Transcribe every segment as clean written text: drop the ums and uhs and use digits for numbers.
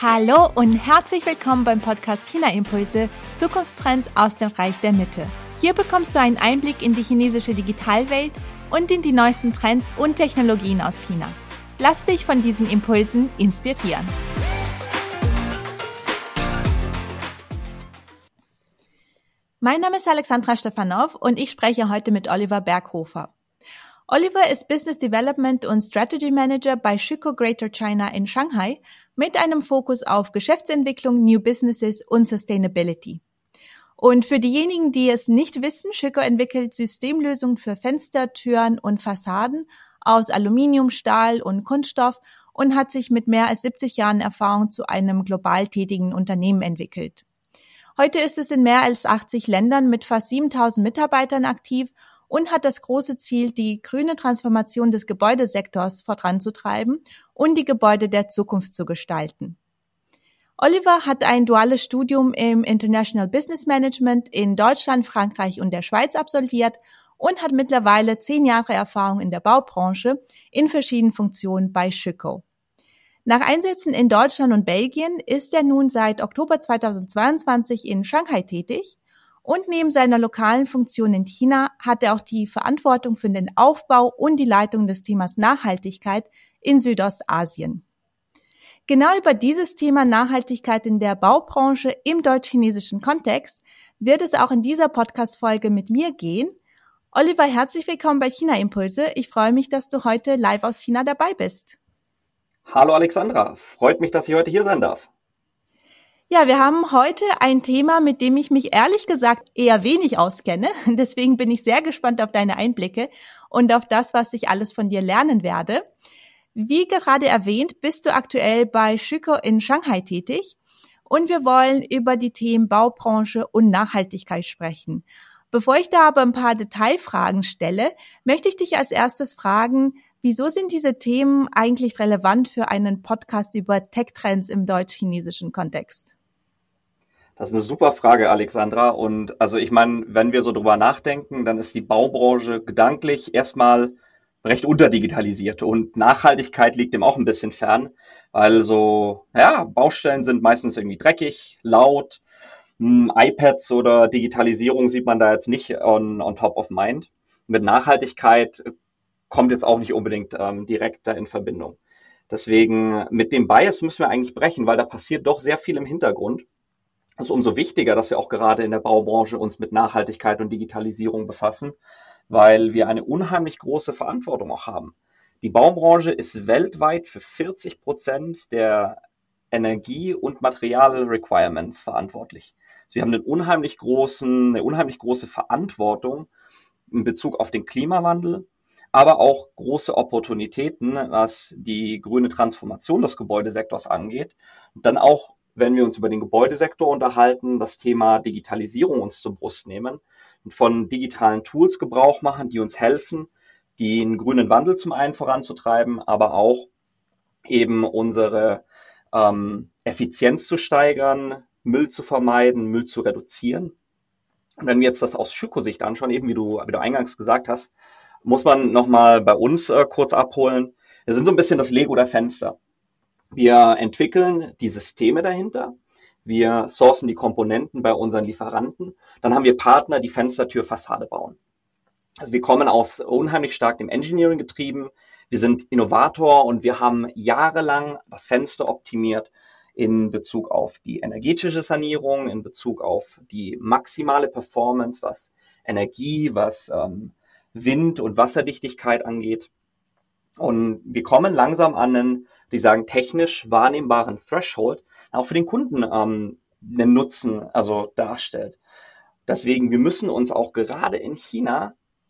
Hallo und herzlich willkommen beim Podcast China Impulse, Zukunftstrends aus dem Reich der Mitte. Hier bekommst du einen Einblick in die chinesische Digitalwelt und in die neuesten Trends und Technologien aus China. Lass dich von diesen Impulsen inspirieren. Mein Name ist Alexandra Stepanov und ich spreche heute mit Oliver Berghofer. Oliver ist Business Development und Strategy Manager bei Schüco Greater China in Shanghai mit einem Fokus auf Geschäftsentwicklung, New Businesses und Sustainability. Und für diejenigen, die es nicht wissen, Schüco entwickelt Systemlösungen für Fenster, Türen und Fassaden aus Aluminium, Stahl und Kunststoff und hat sich mit mehr als 70 Jahren Erfahrung zu einem global tätigen Unternehmen entwickelt. Heute ist es in mehr als 80 Ländern mit fast 7.000 Mitarbeitern aktiv und hat das große Ziel, die grüne Transformation des Gebäudesektors voranzutreiben und die Gebäude der Zukunft zu gestalten. Oliver hat ein duales Studium im International Business Management in Deutschland, Frankreich und der Schweiz absolviert und hat mittlerweile 10 Jahre Erfahrung in der Baubranche in verschiedenen Funktionen bei Schüco. Nach Einsätzen in Deutschland und Belgien ist er nun seit Oktober 2022 in Shanghai tätig. Und neben seiner lokalen Funktion in China hat er auch die Verantwortung für den Aufbau und die Leitung des Themas Nachhaltigkeit in Südostasien. Genau über dieses Thema Nachhaltigkeit in der Baubranche im deutsch-chinesischen Kontext wird es auch in dieser Podcast-Folge mit mir gehen. Oliver, herzlich willkommen bei China Impulse. Ich freue mich, dass du heute live aus China dabei bist. Hallo Alexandra, freut mich, dass ich heute hier sein darf. Ja, wir haben heute ein Thema, mit dem ich mich ehrlich gesagt eher wenig auskenne. Deswegen bin ich sehr gespannt auf deine Einblicke und auf das, was ich alles von dir lernen werde. Wie gerade erwähnt, bist du aktuell bei Schüco in Shanghai tätig und wir wollen über die Themen Baubranche und Nachhaltigkeit sprechen. Bevor ich da aber ein paar Detailfragen stelle, möchte ich dich als erstes fragen, wieso sind diese Themen eigentlich relevant für einen Podcast über Tech-Trends im deutsch-chinesischen Kontext? Das ist eine super Frage, Alexandra. Und also ich meine, wenn wir so drüber nachdenken, dann ist die Baubranche gedanklich erstmal recht unterdigitalisiert und Nachhaltigkeit liegt dem auch ein bisschen fern, weil so, ja, Baustellen sind meistens irgendwie dreckig, laut, iPads oder Digitalisierung sieht man da jetzt nicht on top of mind. Mit Nachhaltigkeit kommt jetzt auch nicht unbedingt direkt da in Verbindung. Deswegen mit dem Bias müssen wir eigentlich brechen, weil da passiert doch sehr viel im Hintergrund. Es ist umso wichtiger, dass wir auch gerade in der Baubranche uns mit Nachhaltigkeit und Digitalisierung befassen, weil wir eine unheimlich große Verantwortung auch haben. Die Baubranche ist weltweit für 40% der Energie- und Material-Requirements verantwortlich. Also wir haben eine unheimlich große Verantwortung in Bezug auf den Klimawandel, aber auch große Opportunitäten, was die grüne Transformation des Gebäudesektors angeht. Und dann auch, wenn wir uns über den Gebäudesektor unterhalten, das Thema Digitalisierung uns zur Brust nehmen und von digitalen Tools Gebrauch machen, die uns helfen, den grünen Wandel zum einen voranzutreiben, aber auch eben unsere Effizienz zu steigern, Müll zu vermeiden, Müll zu reduzieren. Und wenn wir jetzt das aus Schüco-Sicht anschauen, eben wie du eingangs gesagt hast, muss man nochmal bei uns kurz abholen. Wir sind so ein bisschen das Lego der Fenster. Wir entwickeln die Systeme dahinter, wir sourcen die Komponenten bei unseren Lieferanten, dann haben wir Partner, die Fenster-Tür-Fassade bauen. Also wir kommen aus unheimlich stark dem Engineering getrieben, wir sind Innovator und wir haben jahrelang das Fenster optimiert in Bezug auf die energetische Sanierung, in Bezug auf die maximale Performance, was Energie, was Wind- und Wasserdichtigkeit angeht. Und wir kommen langsam an einen, die sagen, technisch wahrnehmbaren Threshold, auch für den Kunden einen Nutzen also darstellt. Deswegen, wir müssen uns auch gerade in China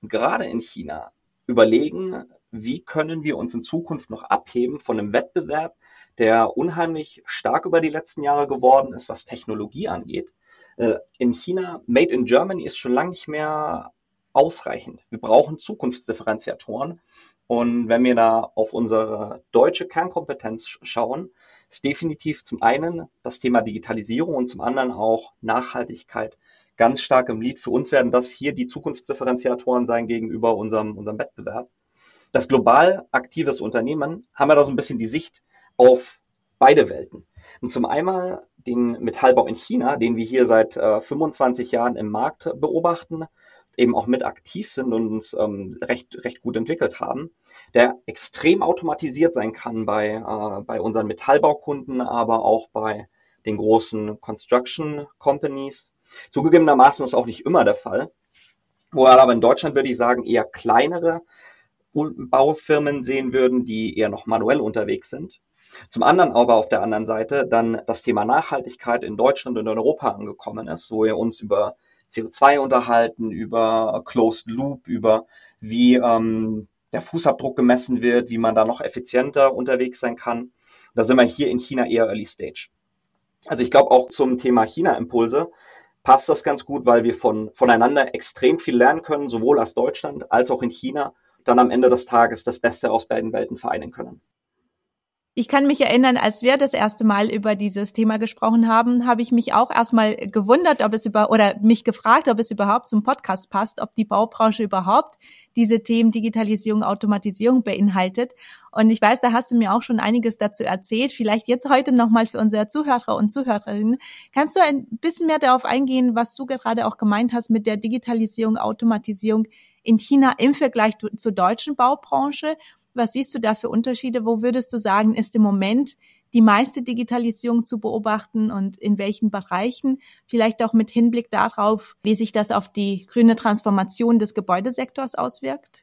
überlegen, wie können wir uns in Zukunft noch abheben von einem Wettbewerb, der unheimlich stark über die letzten Jahre geworden ist, was Technologie angeht. In China, Made in Germany ist schon lange nicht mehr ausreichend. Wir brauchen Zukunftsdifferenziatoren. Und wenn wir da auf unsere deutsche Kernkompetenz schauen, ist definitiv zum einen das Thema Digitalisierung und zum anderen auch Nachhaltigkeit ganz stark im Lead. Für uns werden das hier die Zukunftsdifferenziatoren sein gegenüber unserem Wettbewerb. Das global aktives Unternehmen haben wir da so ein bisschen die Sicht auf beide Welten. Und zum einen den Metallbau in China, den wir hier seit 25 Jahren im Markt beobachten, eben auch mit aktiv sind und uns recht gut entwickelt haben, der extrem automatisiert sein kann bei unseren Metallbaukunden, aber auch bei den großen Construction Companies. Zugegebenermaßen ist auch nicht immer der Fall. Wohl aber in Deutschland würde ich sagen, eher kleinere Baufirmen sehen würden, die eher noch manuell unterwegs sind. Zum anderen aber auf der anderen Seite dann das Thema Nachhaltigkeit in Deutschland und in Europa angekommen ist, wo wir uns über CO2 unterhalten, über Closed Loop, über wie der Fußabdruck gemessen wird, wie man da noch effizienter unterwegs sein kann. Da sind wir hier in China eher Early Stage. Also ich glaube auch zum Thema China-Impulse passt das ganz gut, weil wir voneinander extrem viel lernen können, sowohl aus Deutschland als auch in China, dann am Ende des Tages das Beste aus beiden Welten vereinen können. Ich kann mich erinnern, als wir das erste Mal über dieses Thema gesprochen haben, habe ich mich auch erstmal gewundert, oder mich gefragt, ob es überhaupt zum Podcast passt, ob die Baubranche überhaupt diese Themen Digitalisierung, Automatisierung beinhaltet. Und ich weiß, da hast du mir auch schon einiges dazu erzählt. Vielleicht jetzt heute nochmal für unsere Zuhörer und Zuhörerinnen. Kannst du ein bisschen mehr darauf eingehen, was du gerade auch gemeint hast mit der Digitalisierung, Automatisierung in China im Vergleich zur deutschen Baubranche? Was siehst du da für Unterschiede? Wo würdest du sagen, ist im Moment die meiste Digitalisierung zu beobachten und in welchen Bereichen? Vielleicht auch mit Hinblick darauf, wie sich das auf die grüne Transformation des Gebäudesektors auswirkt?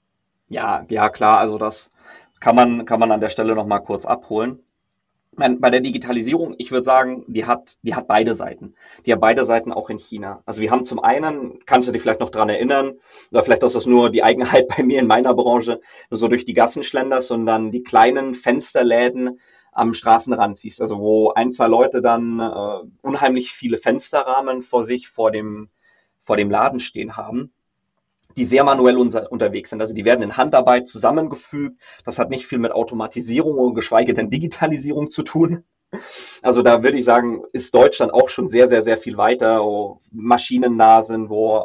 Ja, klar. Also das kann man an der Stelle noch mal kurz abholen. Bei der Digitalisierung, ich würde sagen, die hat beide Seiten. Die hat beide Seiten auch in China. Also wir haben zum einen, kannst du dich vielleicht noch dran erinnern, oder vielleicht ist das nur die Eigenheit bei mir in meiner Branche, so durch die Gassen schlenderst und dann die kleinen Fensterläden am Straßenrand siehst. Also wo ein, zwei Leute dann unheimlich viele Fensterrahmen vor dem Laden stehen haben, die sehr manuell unterwegs sind. Also die werden in Handarbeit zusammengefügt. Das hat nicht viel mit Automatisierung und geschweige denn Digitalisierung zu tun. Also da würde ich sagen, ist Deutschland auch schon sehr, sehr, sehr viel weiter, wo maschinennah sind, wo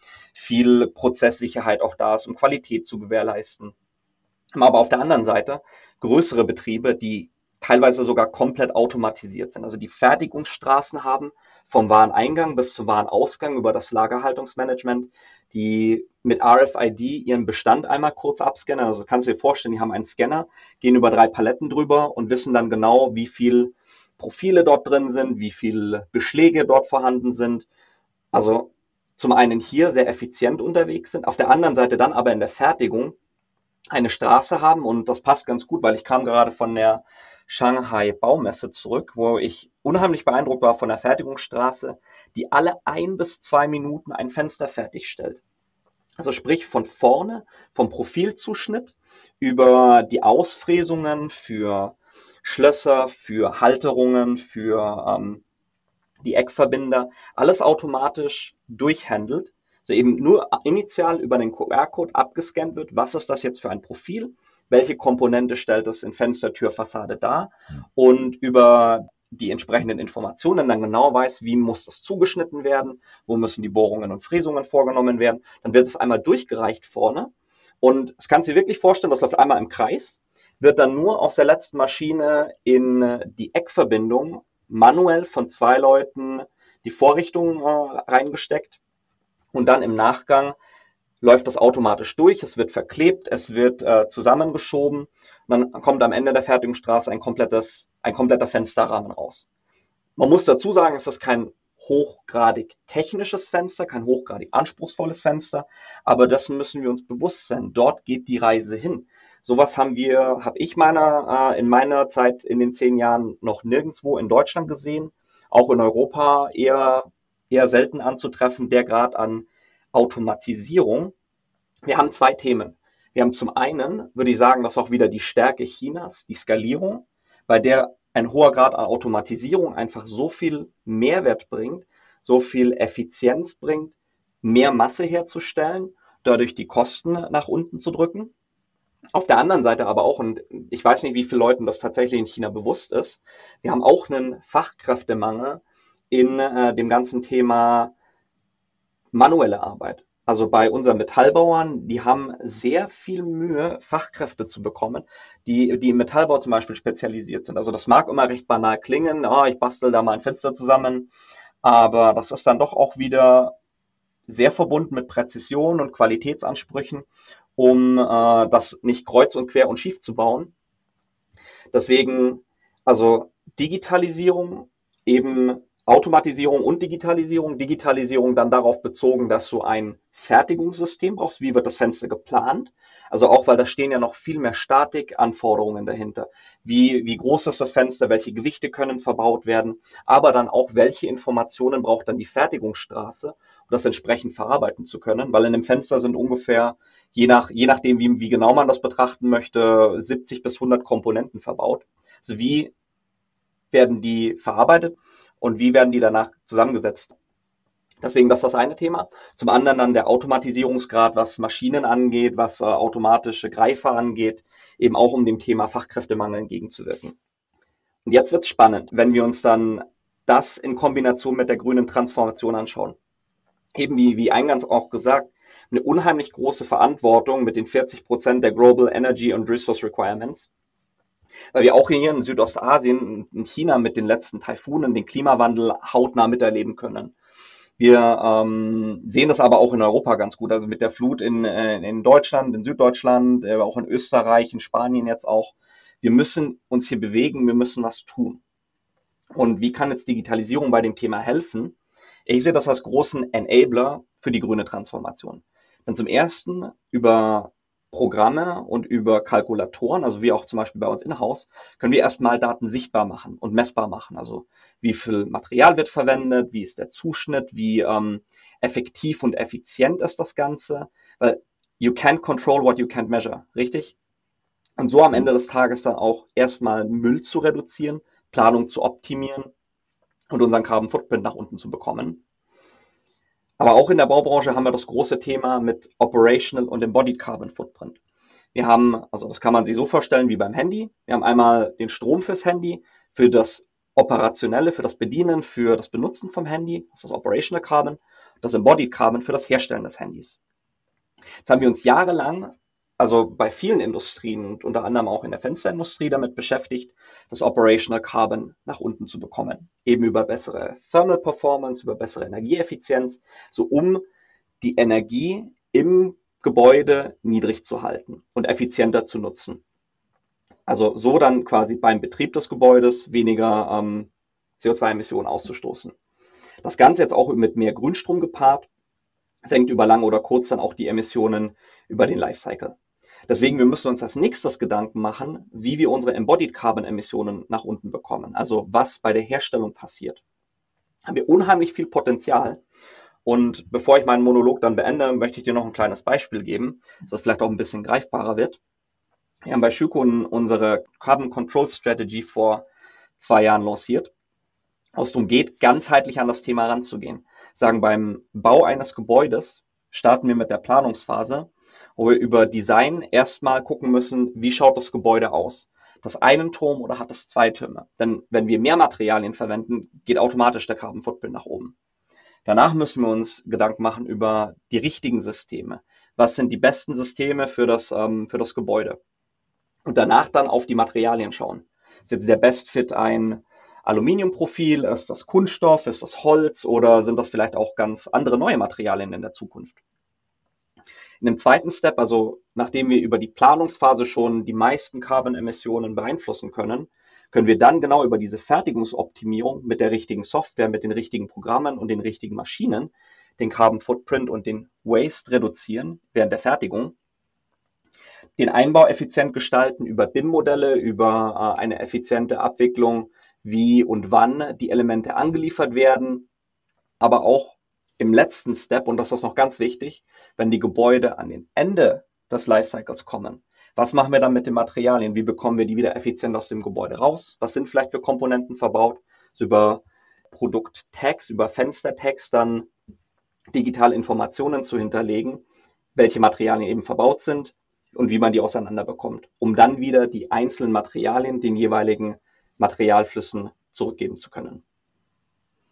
viel Prozesssicherheit auch da ist, um Qualität zu gewährleisten. Aber auf der anderen Seite größere Betriebe, die teilweise sogar komplett automatisiert sind. Also die Fertigungsstraßen haben vom Wareneingang bis zum Warenausgang über das Lagerhaltungsmanagement, die mit RFID ihren Bestand einmal kurz abscannen. Also kannst du dir vorstellen, die haben einen Scanner, gehen über 3 Paletten drüber und wissen dann genau, wie viel Profile dort drin sind, wie viele Beschläge dort vorhanden sind. Also zum einen hier sehr effizient unterwegs sind, auf der anderen Seite dann aber in der Fertigung eine Straße haben und das passt ganz gut, weil ich kam gerade von der Shanghai Baumesse zurück, wo ich unheimlich beeindruckt war von der Fertigungsstraße, die alle 1 bis 2 Minuten ein Fenster fertigstellt. Also sprich von vorne, vom Profilzuschnitt über die Ausfräsungen für Schlösser, für Halterungen, für die Eckverbinder, alles automatisch durchhandelt. Also eben nur initial über den QR-Code abgescannt wird, was ist das jetzt für ein Profil, welche Komponente stellt es in Fenster, Tür, Fassade dar und über die entsprechenden Informationen dann genau weiß, wie muss das zugeschnitten werden, wo müssen die Bohrungen und Fräsungen vorgenommen werden. Dann wird es einmal durchgereicht vorne und es kannst du dir wirklich vorstellen, das läuft einmal im Kreis, wird dann nur aus der letzten Maschine in die Eckverbindung manuell von 2 Leuten die Vorrichtung reingesteckt und dann im Nachgang läuft das automatisch durch, es wird verklebt, es wird zusammengeschoben und dann kommt am Ende der Fertigungsstraße ein kompletter Fensterrahmen raus. Man muss dazu sagen, es ist kein hochgradig technisches Fenster, kein hochgradig anspruchsvolles Fenster, aber das müssen wir uns bewusst sein. Dort geht die Reise hin. Sowas habe ich in meiner Zeit in den 10 Jahren noch nirgendwo in Deutschland gesehen, auch in Europa eher selten anzutreffen, der Grad an Automatisierung. Wir haben 2 Themen. Wir haben zum einen, würde ich sagen, das ist auch wieder die Stärke Chinas, die Skalierung, bei der ein hoher Grad an Automatisierung einfach so viel Mehrwert bringt, so viel Effizienz bringt, mehr Masse herzustellen, dadurch die Kosten nach unten zu drücken. Auf der anderen Seite aber auch, und ich weiß nicht, wie vielen Leuten das tatsächlich in China bewusst ist, wir haben auch einen Fachkräftemangel in dem ganzen Thema manuelle Arbeit. Also bei unseren Metallbauern, die haben sehr viel Mühe, Fachkräfte zu bekommen, die im Metallbau zum Beispiel spezialisiert sind. Also das mag immer recht banal klingen, ich bastel da mal ein Fenster zusammen, aber das ist dann doch auch wieder sehr verbunden mit Präzision und Qualitätsansprüchen, um das nicht kreuz und quer und schief zu bauen. Deswegen, also Digitalisierung, eben Automatisierung und Digitalisierung. Digitalisierung dann darauf bezogen, dass du ein Fertigungssystem brauchst. Wie wird das Fenster geplant? Also auch, weil da stehen ja noch viel mehr Statikanforderungen dahinter. Wie groß ist das Fenster? Welche Gewichte können verbaut werden? Aber dann auch, welche Informationen braucht dann die Fertigungsstraße, um das entsprechend verarbeiten zu können? Weil in einem Fenster sind ungefähr, je nachdem, wie genau man das betrachten möchte, 70 bis 100 Komponenten verbaut. Also wie werden die verarbeitet und wie werden die danach zusammengesetzt? Deswegen, das ist das eine Thema. Zum anderen dann der Automatisierungsgrad, was Maschinen angeht, was automatische Greifer angeht, eben auch um dem Thema Fachkräftemangel entgegenzuwirken. Und jetzt wird es spannend, wenn wir uns dann das in Kombination mit der grünen Transformation anschauen. Eben wie eingangs auch gesagt, eine unheimlich große Verantwortung mit den 40% der Global Energy and Resource Requirements, weil wir auch hier in Südostasien, in China mit den letzten Taifunen, den Klimawandel hautnah miterleben können. Wir sehen das aber auch in Europa ganz gut, also mit der Flut in Deutschland, in Süddeutschland, auch in Österreich, in Spanien jetzt auch. Wir müssen uns hier bewegen, wir müssen was tun. Und wie kann jetzt Digitalisierung bei dem Thema helfen? Ich sehe das als großen Enabler für die grüne Transformation. Denn zum ersten über Programme und über Kalkulatoren, also wie auch zum Beispiel bei uns in-house, können wir erstmal Daten sichtbar machen und messbar machen. Also wie viel Material wird verwendet, wie ist der Zuschnitt, wie effektiv und effizient ist das Ganze. Weil you can't control what you can't measure, richtig? Und so am Ende des Tages dann auch erstmal Müll zu reduzieren, Planung zu optimieren und unseren Carbon Footprint nach unten zu bekommen. Aber auch in der Baubranche haben wir das große Thema mit Operational und Embodied Carbon Footprint. Wir haben, also das kann man sich so vorstellen wie beim Handy. Wir haben einmal den Strom fürs Handy, für das Operationelle, für das Bedienen, für das Benutzen vom Handy, das ist das Operational Carbon, das Embodied Carbon für das Herstellen des Handys. Jetzt haben wir uns jahrelang, also bei vielen Industrien und unter anderem auch in der Fensterindustrie damit beschäftigt, das Operational Carbon nach unten zu bekommen. Eben über bessere Thermal Performance, über bessere Energieeffizienz, so um die Energie im Gebäude niedrig zu halten und effizienter zu nutzen. Also so dann quasi beim Betrieb des Gebäudes weniger CO2-Emissionen auszustoßen. Das Ganze jetzt auch mit mehr Grünstrom gepaart, senkt über lang oder kurz dann auch die Emissionen über den Lifecycle. Deswegen, wir müssen uns als nächstes Gedanken machen, wie wir unsere Embodied Carbon Emissionen nach unten bekommen. Also was bei der Herstellung passiert. Haben wir unheimlich viel Potenzial. Und bevor ich meinen Monolog dann beende, möchte ich dir noch ein kleines Beispiel geben, dass das vielleicht auch ein bisschen greifbarer wird. Wir haben bei Schüco unsere Carbon Control Strategy vor 2 Jahren lanciert, wo es darum geht, ganzheitlich an das Thema ranzugehen. Sagen, beim Bau eines Gebäudes starten wir mit der Planungsphase, wo wir über Design erstmal gucken müssen, wie schaut das Gebäude aus? Hat das einen Turm oder hat es 2 Türme? Denn wenn wir mehr Materialien verwenden, geht automatisch der Carbon Footprint nach oben. Danach müssen wir uns Gedanken machen über die richtigen Systeme. Was sind die besten Systeme für das Gebäude? Und danach dann auf die Materialien schauen. Ist jetzt der Best Fit ein Aluminiumprofil? Ist das Kunststoff? Ist das Holz? Oder sind das vielleicht auch ganz andere neue Materialien in der Zukunft? In dem zweiten Step, also nachdem wir über die Planungsphase schon die meisten Carbon-Emissionen beeinflussen können, können wir dann genau über diese Fertigungsoptimierung mit der richtigen Software, mit den richtigen Programmen und den richtigen Maschinen den Carbon Footprint und den Waste reduzieren während der Fertigung, den Einbau effizient gestalten über BIM-Modelle, über eine effiziente Abwicklung, wie und wann die Elemente angeliefert werden, aber auch im letzten Step, und das ist noch ganz wichtig, wenn die Gebäude an den Ende des Lifecycles kommen. Was machen wir dann mit den Materialien? Wie bekommen wir die wieder effizient aus dem Gebäude raus? Was sind vielleicht für Komponenten verbaut? So über Produkttags, über Fenstertags dann digitale Informationen zu hinterlegen, welche Materialien eben verbaut sind und wie man die auseinander bekommt, um dann wieder die einzelnen Materialien den jeweiligen Materialflüssen zurückgeben zu können.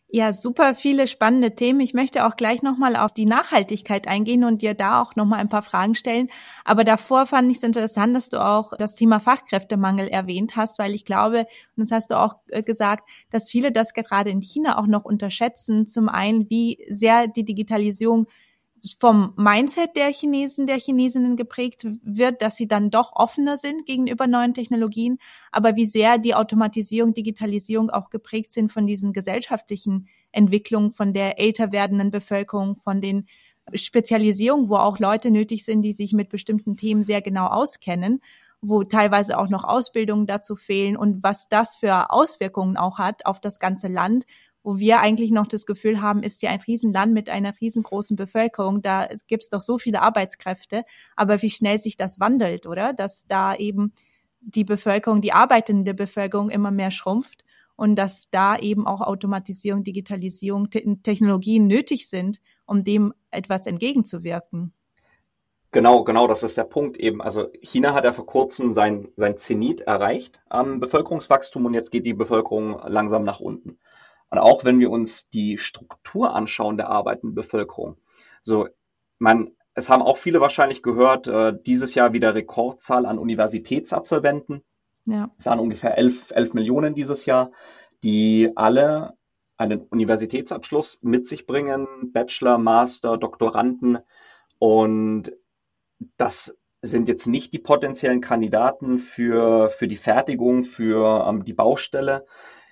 Ja, super viele spannende Themen. Ich möchte auch gleich nochmal auf die Nachhaltigkeit eingehen und dir da auch nochmal ein paar Fragen stellen. Aber davor fand ich es interessant, dass du auch das Thema Fachkräftemangel erwähnt hast, weil ich glaube, und das hast du auch gesagt, dass viele das gerade in China auch noch unterschätzen. Zum einen, wie sehr die Digitalisierung vom Mindset der Chinesen, der Chinesinnen geprägt wird, dass sie dann doch offener sind gegenüber neuen Technologien, aber wie sehr die Automatisierung, Digitalisierung auch geprägt sind von diesen gesellschaftlichen Entwicklungen, von der älter werdenden Bevölkerung, von den Spezialisierungen, wo auch Leute nötig sind, die sich mit bestimmten Themen sehr genau auskennen, wo teilweise auch noch Ausbildungen dazu fehlen und was das für Auswirkungen auch hat auf das ganze Land, wo wir eigentlich noch das Gefühl haben, ist ja ein Riesenland mit einer riesengroßen Bevölkerung, da gibt es doch so viele Arbeitskräfte, aber wie schnell sich das wandelt, oder? Dass da eben die Bevölkerung, die arbeitende Bevölkerung immer mehr schrumpft und dass da eben auch Automatisierung, Digitalisierung, Technologien nötig sind, um dem etwas entgegenzuwirken. Genau, das ist der Punkt eben. Also China hat ja vor kurzem sein Zenit erreicht am Bevölkerungswachstum und jetzt geht die Bevölkerung langsam nach unten. Und auch wenn wir uns die Struktur anschauen der arbeitenden Bevölkerung, so es haben auch viele wahrscheinlich gehört, dieses Jahr wieder Rekordzahl an Universitätsabsolventen. Ja. Es waren ungefähr 11 Millionen dieses Jahr, die alle einen Universitätsabschluss mit sich bringen, Bachelor, Master, Doktoranden. Und das sind jetzt nicht die potenziellen Kandidaten für die Fertigung, für die Baustelle.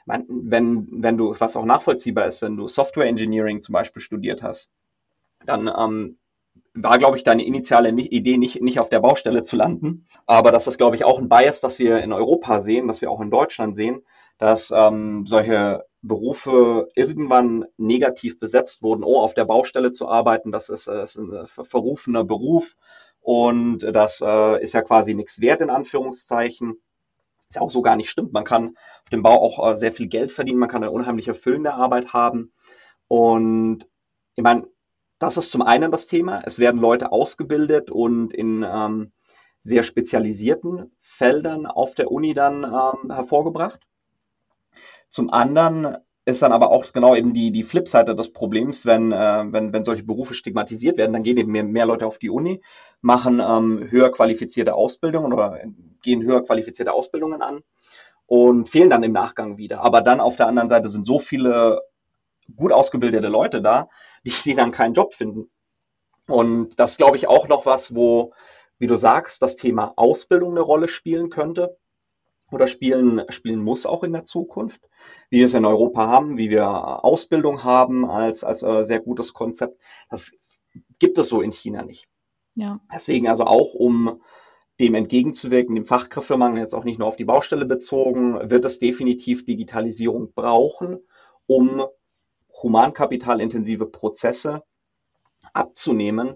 Wenn du, was auch nachvollziehbar ist, wenn du Software Engineering zum Beispiel studiert hast, dann war, glaube ich, deine initiale Idee nicht auf der Baustelle zu landen. Aber das ist, glaube ich, auch ein Bias, das wir in Europa sehen, das wir auch in Deutschland sehen, dass solche Berufe irgendwann negativ besetzt wurden. Oh, auf der Baustelle zu arbeiten, das ist ein verrufener Beruf und das ist ja quasi nichts wert, in Anführungszeichen. Ist ja auch so gar nicht stimmt. Man kann auf dem Bau auch sehr viel Geld verdienen, man kann eine unheimlich erfüllende Arbeit haben. Und ich meine, das ist zum einen das Thema. Es werden Leute ausgebildet und in sehr spezialisierten Feldern auf der Uni dann hervorgebracht. Zum anderen ist dann aber auch genau eben die Flipseite des Problems, wenn solche Berufe stigmatisiert werden, dann gehen eben mehr Leute auf die Uni, machen höher qualifizierte Ausbildungen oder gehen höher qualifizierte Ausbildungen an und fehlen dann im Nachgang wieder. Aber dann auf der anderen Seite sind so viele gut ausgebildete Leute da, die dann keinen Job finden. Und das glaube ich auch noch was, wo, wie du sagst, das Thema Ausbildung eine Rolle spielen könnte oder spielen muss auch in der Zukunft, wie wir es in Europa haben, wie wir Ausbildung haben als sehr gutes Konzept. Das gibt es so in China nicht. Ja. Deswegen also auch, um dem entgegenzuwirken, dem Fachkräftemangel jetzt auch nicht nur auf die Baustelle bezogen, wird es definitiv Digitalisierung brauchen, um humankapitalintensive Prozesse abzunehmen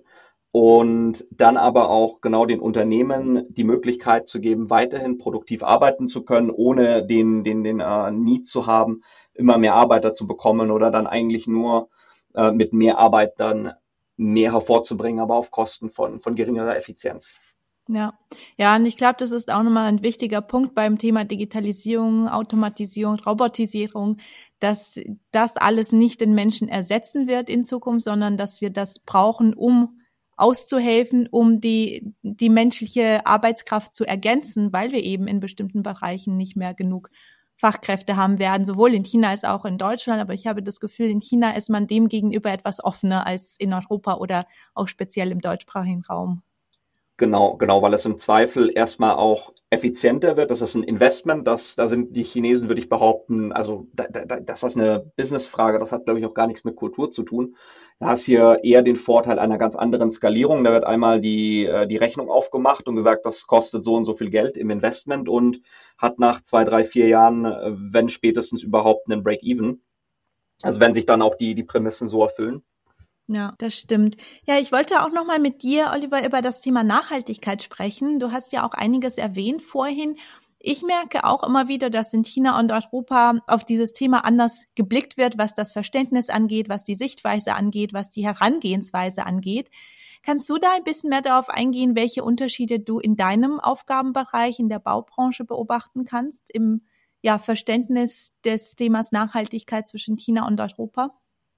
und dann aber auch genau den Unternehmen die Möglichkeit zu geben, weiterhin produktiv arbeiten zu können, ohne den Need zu haben, immer mehr Arbeiter zu bekommen oder dann eigentlich nur mit mehr Arbeit dann mehr hervorzubringen, aber auf Kosten von geringerer Effizienz. Ja, ja, und ich glaube, das ist auch nochmal ein wichtiger Punkt beim Thema Digitalisierung, Automatisierung, Robotisierung, dass das alles nicht den Menschen ersetzen wird in Zukunft, sondern dass wir das brauchen, um auszuhelfen, um die menschliche Arbeitskraft zu ergänzen, weil wir eben in bestimmten Bereichen nicht mehr genug Fachkräfte haben werden, sowohl in China als auch in Deutschland. Aber ich habe das Gefühl, in China ist man dem gegenüber etwas offener als in Europa oder auch speziell im deutschsprachigen Raum. Genau, weil es im Zweifel erstmal auch effizienter wird. Das ist ein Investment, da sind die Chinesen, würde ich behaupten, also das ist eine Businessfrage, das hat, glaube ich, auch gar nichts mit Kultur zu tun. Da hast hier eher den Vorteil einer ganz anderen Skalierung. Da wird einmal die Rechnung aufgemacht und gesagt, das kostet so und so viel Geld im Investment und hat nach 2, 3, 4 Jahren, wenn spätestens überhaupt, einen Break-Even. Also wenn sich dann auch die Prämissen so erfüllen. Ja, das stimmt. Ja, ich wollte auch noch mal mit dir, Oliver, über das Thema Nachhaltigkeit sprechen. Du hast ja auch einiges erwähnt vorhin. Ich merke auch immer wieder, dass in China und Europa auf dieses Thema anders geblickt wird, was das Verständnis angeht, was die Sichtweise angeht, was die Herangehensweise angeht. Kannst du da ein bisschen mehr darauf eingehen, welche Unterschiede du in deinem Aufgabenbereich in der Baubranche beobachten kannst im Verständnis des Themas Nachhaltigkeit zwischen China und Europa?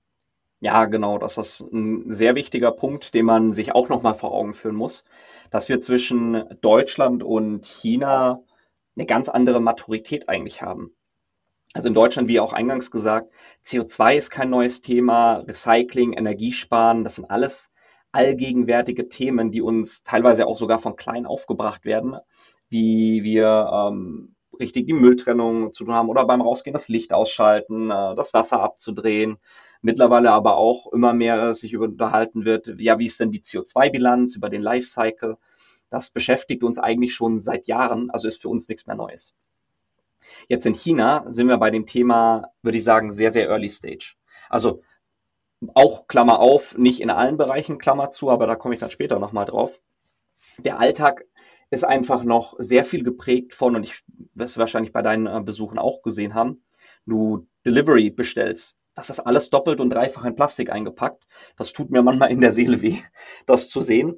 Ja, genau, das ist ein sehr wichtiger Punkt, den man sich auch nochmal vor Augen führen muss, dass wir zwischen Deutschland und China eine ganz andere Maturität eigentlich haben. Also in Deutschland, wie auch eingangs gesagt, CO2 ist kein neues Thema, Recycling, Energiesparen, das sind alles allgegenwärtige Themen, die uns teilweise auch sogar von klein aufgebracht werden, wie wir richtig die Mülltrennung zu tun haben oder beim Rausgehen das Licht ausschalten, das Wasser abzudrehen. Mittlerweile aber auch immer mehr sich unterhalten wird, ja, wie ist denn die CO2-Bilanz über den Lifecycle? Das beschäftigt uns eigentlich schon seit Jahren, also ist für uns nichts mehr Neues. Jetzt in China sind wir bei dem Thema, würde ich sagen, sehr, sehr early stage. Also auch Klammer auf, nicht in allen Bereichen Klammer zu, aber da komme ich dann später nochmal drauf. Der Alltag ist einfach noch sehr viel geprägt von, und ich wirst du wahrscheinlich bei deinen Besuchen auch gesehen haben, du Delivery bestellst. Das ist alles doppelt und dreifach in Plastik eingepackt. Das tut mir manchmal in der Seele weh, das zu sehen.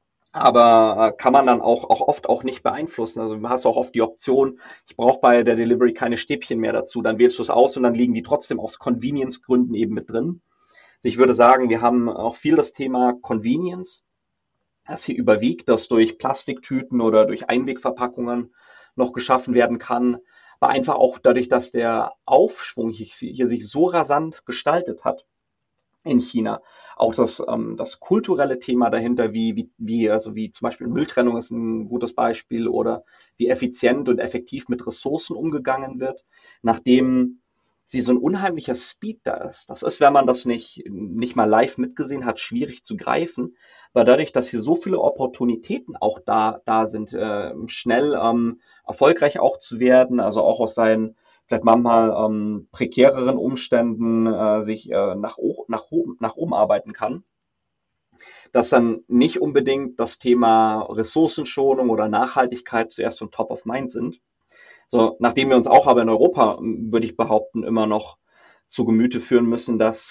Aber kann man dann auch oft auch nicht beeinflussen. Also du hast auch oft die Option, ich brauche bei der Delivery keine Stäbchen mehr dazu. Dann wählst du es aus und dann liegen die trotzdem aus Convenience-Gründen eben mit drin. Also ich würde sagen, wir haben auch viel das Thema Convenience, das hier überwiegt, das durch Plastiktüten oder durch Einwegverpackungen noch geschaffen werden kann. Aber einfach auch dadurch, dass der Aufschwung hier sich so rasant gestaltet hat in China. Auch das kulturelle Thema dahinter, wie zum Beispiel Mülltrennung ist ein gutes Beispiel oder wie effizient und effektiv mit Ressourcen umgegangen wird, nachdem sie so ein unheimlicher Speed da ist. Das ist, wenn man das nicht mal live mitgesehen hat, schwierig zu greifen, weil dadurch, dass hier so viele Opportunitäten auch da sind, schnell erfolgreich auch zu werden, also auch aus seinen vielleicht manchmal prekäreren Umständen sich nach oben arbeiten kann, dass dann nicht unbedingt das Thema Ressourcenschonung oder Nachhaltigkeit zuerst und top of mind sind. So, nachdem wir uns auch aber in Europa, würde ich behaupten, immer noch zu Gemüte führen müssen, dass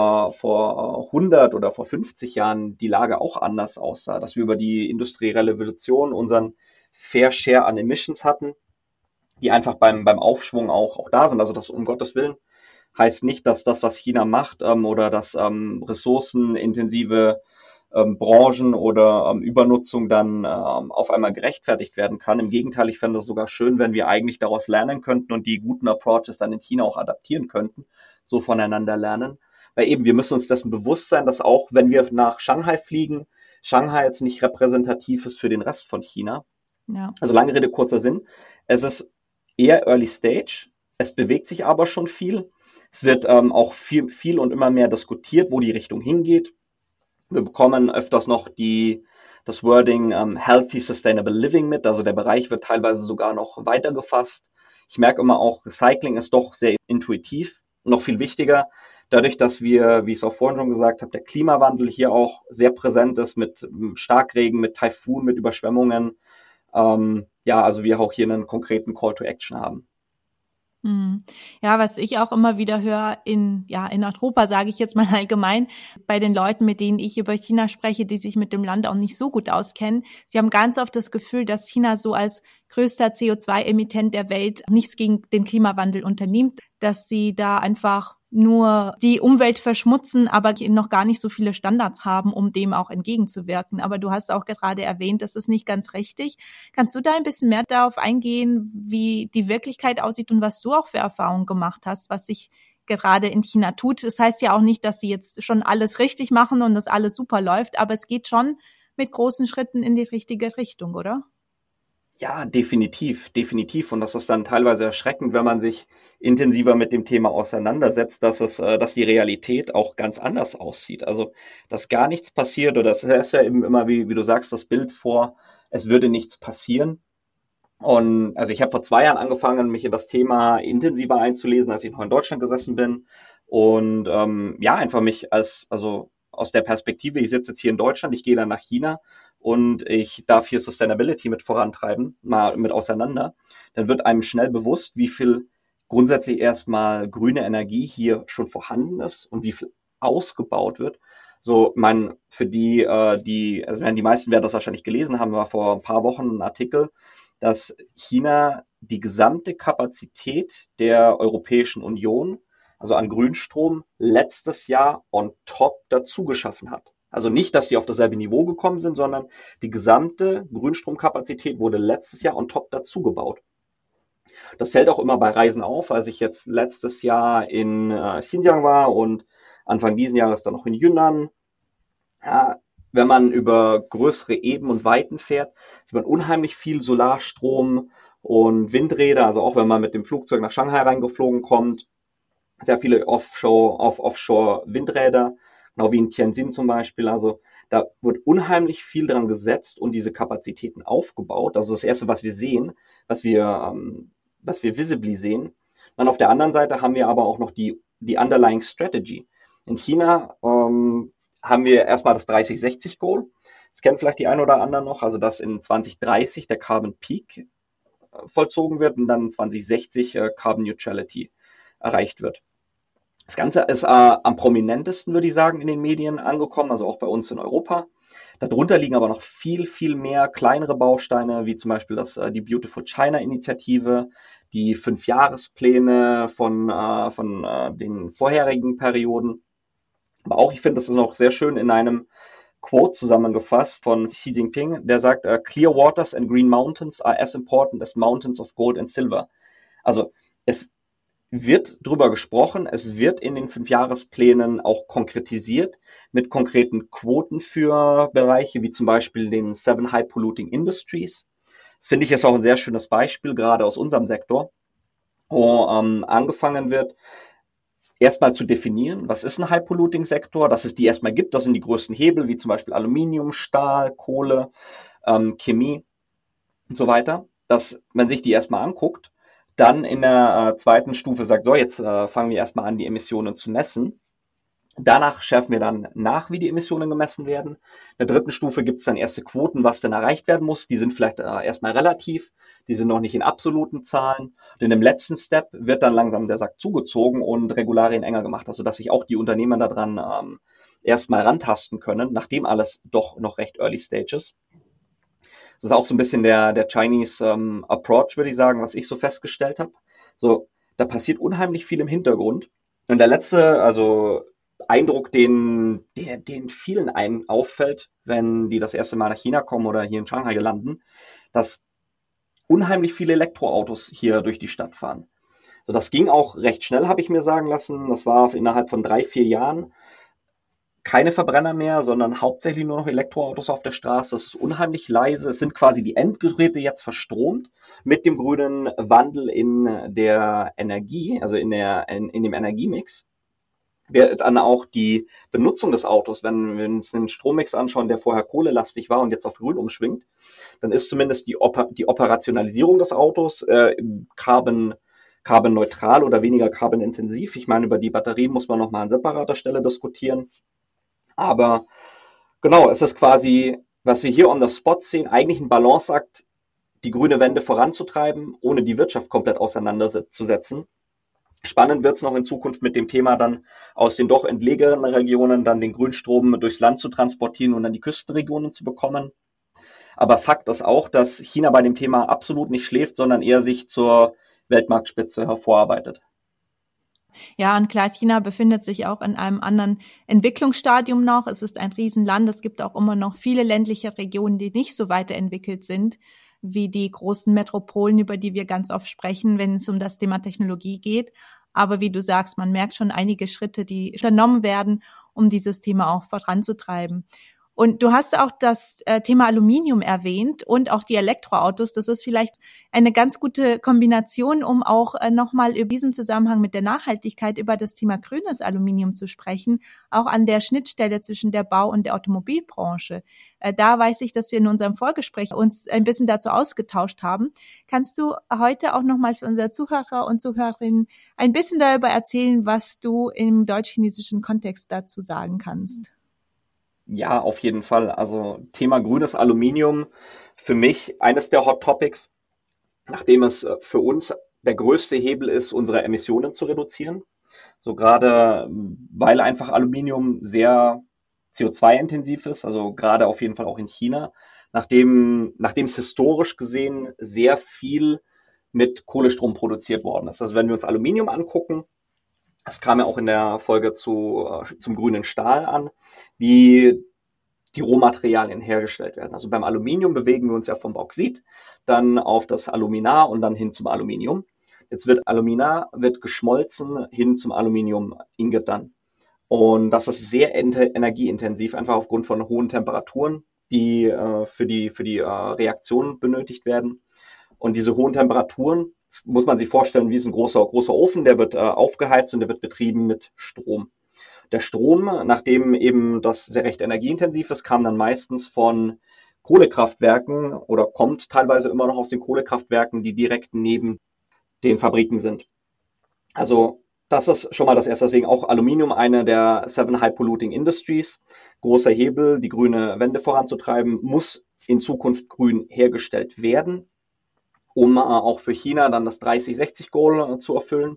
vor 100 oder vor 50 Jahren die Lage auch anders aussah, dass wir über die industrielle Revolution unseren Fair Share an Emissions hatten, die einfach beim Aufschwung auch da sind. Also das um Gottes Willen heißt nicht, dass das, was China macht oder dass ressourcenintensive Branchen oder Übernutzung dann auf einmal gerechtfertigt werden kann. Im Gegenteil, ich fände es sogar schön, wenn wir eigentlich daraus lernen könnten und die guten Approaches dann in China auch adaptieren könnten, so voneinander lernen. Weil eben, wir müssen uns dessen bewusst sein, dass auch, wenn wir nach Shanghai fliegen, Shanghai jetzt nicht repräsentativ ist für den Rest von China. Ja. Also lange Rede, kurzer Sinn. Es ist eher Early Stage. Es bewegt sich aber schon viel. Es wird auch viel und immer mehr diskutiert, wo die Richtung hingeht. Wir bekommen öfters noch das Wording Healthy Sustainable Living mit. Also der Bereich wird teilweise sogar noch weiter gefasst. Ich merke immer auch, Recycling ist doch sehr intuitiv. Noch viel wichtiger, dadurch, dass wir, wie ich es auch vorhin schon gesagt habe, der Klimawandel hier auch sehr präsent ist mit Starkregen, mit Taifun, mit Überschwemmungen. Also wir auch hier einen konkreten Call to Action haben. Ja, was ich auch immer wieder höre in Europa, sage ich jetzt mal allgemein, bei den Leuten, mit denen ich über China spreche, die sich mit dem Land auch nicht so gut auskennen, sie haben ganz oft das Gefühl, dass China so als größter CO2-Emittent der Welt nichts gegen den Klimawandel unternimmt, dass sie da einfach nur die Umwelt verschmutzen, aber noch gar nicht so viele Standards haben, um dem auch entgegenzuwirken. Aber du hast auch gerade erwähnt, das ist nicht ganz richtig. Kannst du da ein bisschen mehr darauf eingehen, wie die Wirklichkeit aussieht und was du auch für Erfahrungen gemacht hast, was sich gerade in China tut? Das heißt ja auch nicht, dass sie jetzt schon alles richtig machen und dass alles super läuft, aber es geht schon mit großen Schritten in die richtige Richtung, oder? Ja, definitiv. Und das ist dann teilweise erschreckend, wenn man sich intensiver mit dem Thema auseinandersetzt, dass die Realität auch ganz anders aussieht. Also, dass gar nichts passiert oder das ist ja eben immer, wie du sagst, das Bild vor, es würde nichts passieren. Und also ich habe vor 2 Jahren angefangen, mich in das Thema intensiver einzulesen, als ich noch in Deutschland gesessen bin. Und einfach also aus der Perspektive, ich sitze jetzt hier in Deutschland, ich gehe dann nach China und ich darf hier Sustainability mit vorantreiben, mal mit auseinander, dann wird einem schnell bewusst, wie viel grundsätzlich erstmal grüne Energie hier schon vorhanden ist und wie viel ausgebaut wird. So, für die meisten werden das wahrscheinlich gelesen haben, war vor ein paar Wochen ein Artikel, dass China die gesamte Kapazität der Europäischen Union, also an Grünstrom, letztes Jahr on top dazu geschaffen hat. Also nicht, dass die auf dasselbe Niveau gekommen sind, sondern die gesamte Grünstromkapazität wurde letztes Jahr on top dazu gebaut. Das fällt auch immer bei Reisen auf, als ich jetzt letztes Jahr in Xinjiang war und Anfang diesen Jahres dann noch in Yunnan. Ja, wenn man über größere Ebenen und Weiten fährt, sieht man unheimlich viel Solarstrom und Windräder. Also auch wenn man mit dem Flugzeug nach Shanghai reingeflogen kommt, sehr viele Offshore-Windräder, genau wie in Tianjin zum Beispiel. Also da wird unheimlich viel dran gesetzt und diese Kapazitäten aufgebaut. Das ist das Erste, was wir sehen, was wir visibly sehen. Dann auf der anderen Seite haben wir aber auch noch die underlying strategy. In China haben wir erstmal das 30-60-Goal. Das kennen vielleicht die einen oder anderen noch, also dass in 2030 der Carbon Peak vollzogen wird und dann 2060 Carbon Neutrality erreicht wird. Das Ganze ist am prominentesten, würde ich sagen, in den Medien angekommen, also auch bei uns in Europa. Darunter liegen aber noch viel, viel mehr kleinere Bausteine, wie zum Beispiel die Beautiful China-Initiative, die 5-Jahrespläne von den vorherigen Perioden. Aber auch, ich finde, das ist noch sehr schön in einem Quote zusammengefasst von Xi Jinping, der sagt, Clear waters and green mountains are as important as mountains of gold and silver. Also es wird drüber gesprochen, es wird in den 5-Jahresplänen auch konkretisiert mit konkreten Quoten für Bereiche, wie zum Beispiel den 7 High Polluting Industries. Das finde ich ist auch ein sehr schönes Beispiel, gerade aus unserem Sektor, wo angefangen wird, erstmal zu definieren, was ist ein High Polluting Sektor, dass es die erstmal gibt, das sind die größten Hebel, wie zum Beispiel Aluminium, Stahl, Kohle, Chemie und so weiter, dass man sich die erstmal anguckt, dann in der zweiten Stufe sagt, so, jetzt fangen wir erstmal an, die Emissionen zu messen. Danach schärfen wir dann nach, wie die Emissionen gemessen werden. In der dritten Stufe gibt es dann erste Quoten, was denn erreicht werden muss. Die sind vielleicht erstmal relativ, die sind noch nicht in absoluten Zahlen. Und in dem letzten Step wird dann langsam der Sack zugezogen und Regularien enger gemacht, also dass sich auch die Unternehmen daran erstmal rantasten können, nachdem alles doch noch recht early stage ist. Das ist auch so ein bisschen der Chinese Approach, würde ich sagen, was ich so festgestellt habe. So, da passiert unheimlich viel im Hintergrund. Und der letzte, also Eindruck, den vielen auffällt, wenn die das erste Mal nach China kommen oder hier in Shanghai landen, dass unheimlich viele Elektroautos hier durch die Stadt fahren. So, das ging auch recht schnell, habe ich mir sagen lassen. Das war innerhalb von 3-4 Jahren keine Verbrenner mehr, sondern hauptsächlich nur noch Elektroautos auf der Straße. Das ist unheimlich leise. Es sind quasi die Endgeräte jetzt verstromt mit dem grünen Wandel in der Energie, also in dem Energiemix. Wird dann auch die Benutzung des Autos, wenn wir uns einen Strommix anschauen, der vorher kohlelastig war und jetzt auf grün umschwingt, dann ist zumindest die Operationalisierung des Autos carbon-neutral oder weniger carbon-intensiv. Ich meine, über die Batterien muss man nochmal an separater Stelle diskutieren. Aber genau, es ist quasi, was wir hier on the spot sehen, eigentlich ein Balanceakt, die grüne Wende voranzutreiben, ohne die Wirtschaft komplett auseinanderzusetzen. Spannend wird es noch in Zukunft mit dem Thema dann aus den doch entlegeneren Regionen dann den Grünstrom durchs Land zu transportieren und dann die Küstenregionen zu bekommen. Aber Fakt ist auch, dass China bei dem Thema absolut nicht schläft, sondern eher sich zur Weltmarktspitze hervorarbeitet. Ja, und klar, China befindet sich auch in einem anderen Entwicklungsstadium noch. Es ist ein Riesenland. Es gibt auch immer noch viele ländliche Regionen, die nicht so weiterentwickelt sind wie die großen Metropolen, über die wir ganz oft sprechen, wenn es um das Thema Technologie geht. Aber wie du sagst, man merkt schon einige Schritte, die unternommen werden, um dieses Thema auch voranzutreiben. Und du hast auch das Thema Aluminium erwähnt und auch die Elektroautos. Das ist vielleicht eine ganz gute Kombination, um auch nochmal in diesem Zusammenhang mit der Nachhaltigkeit über das Thema grünes Aluminium zu sprechen, auch an der Schnittstelle zwischen der Bau- und der Automobilbranche. Da weiß ich, dass wir in unserem Vorgespräch uns ein bisschen dazu ausgetauscht haben. Kannst du heute auch nochmal für unsere Zuhörer und Zuhörerinnen ein bisschen darüber erzählen, was du im deutsch-chinesischen Kontext dazu sagen kannst? Ja, auf jeden Fall. Also Thema grünes Aluminium, für mich eines der Hot Topics, nachdem es für uns der größte Hebel ist, unsere Emissionen zu reduzieren. So gerade, weil einfach Aluminium sehr CO2-intensiv ist, also gerade auf jeden Fall auch in China, nachdem es historisch gesehen sehr viel mit Kohlestrom produziert worden ist. Also wenn wir uns Aluminium angucken, das kam ja auch in der Folge zum grünen Stahl an, wie die Rohmaterialien hergestellt werden. Also beim Aluminium bewegen wir uns ja vom Bauxit, dann auf das Aluminar und dann hin zum Aluminium. Jetzt wird Aluminar geschmolzen hin zum Aluminium-Ingot dann. Und das ist sehr energieintensiv, einfach aufgrund von hohen Temperaturen, die für die Reaktion benötigt werden. Und diese hohen Temperaturen, muss man sich vorstellen, wie so ein großer Ofen, der wird aufgeheizt und der wird betrieben mit Strom. Der Strom, nachdem eben das sehr recht energieintensiv ist, kam dann meistens von Kohlekraftwerken oder kommt teilweise immer noch aus den Kohlekraftwerken, die direkt neben den Fabriken sind. Also das ist schon mal das Erste. Deswegen auch Aluminium, eine der 7 High Polluting Industries. Großer Hebel, die grüne Wende voranzutreiben, muss in Zukunft grün hergestellt werden, um auch für China dann das 30-60-Goal zu erfüllen.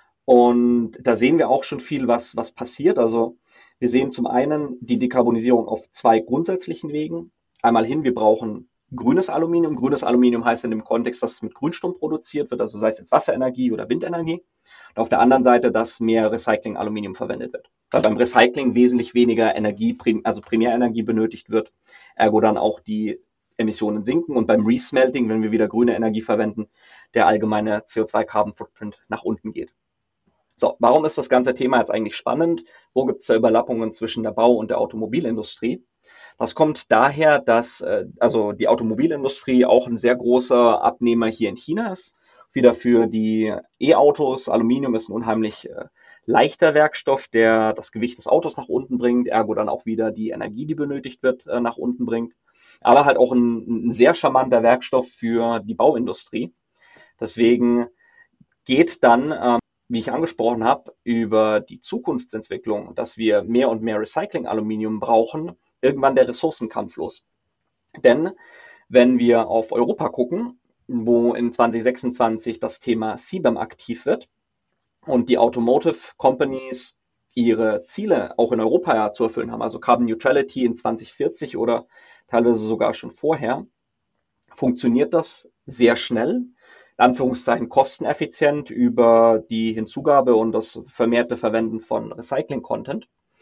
Und da sehen wir auch schon viel, was passiert. Also wir sehen zum einen die Dekarbonisierung auf 2 grundsätzlichen Wegen. Einmal hin, wir brauchen grünes Aluminium. Grünes Aluminium heißt in dem Kontext, dass es mit Grünstrom produziert wird, also sei es jetzt Wasserenergie oder Windenergie. Und auf der anderen Seite, dass mehr Recycling-Aluminium verwendet wird. Weil beim Recycling wesentlich weniger Energie, also Primärenergie benötigt wird, ergo dann auch die Emissionen sinken. Und beim Resmelting, wenn wir wieder grüne Energie verwenden, der allgemeine CO2-Carbon-Footprint nach unten geht. So, warum ist das ganze Thema jetzt eigentlich spannend? Wo gibt es da Überlappungen zwischen der Bau- und der Automobilindustrie? Das kommt daher, dass also die Automobilindustrie auch ein sehr großer Abnehmer hier in China ist. Wieder für die E-Autos. Aluminium ist ein unheimlich leichter Werkstoff, der das Gewicht des Autos nach unten bringt, ergo dann auch wieder die Energie, die benötigt wird, nach unten bringt. Aber halt auch ein sehr charmanter Werkstoff für die Bauindustrie. Deswegen geht dann wie ich angesprochen habe, über die Zukunftsentwicklung, dass wir mehr und mehr Recycling-Aluminium brauchen, irgendwann der Ressourcenkampf los. Denn wenn wir auf Europa gucken, wo in 2026 das Thema CBAM aktiv wird und die Automotive Companies ihre Ziele auch in Europa ja zu erfüllen haben, also Carbon Neutrality in 2040 oder teilweise sogar schon vorher, funktioniert das sehr schnell, in Anführungszeichen kosteneffizient über die Hinzugabe und das vermehrte Verwenden von Recycling-Content.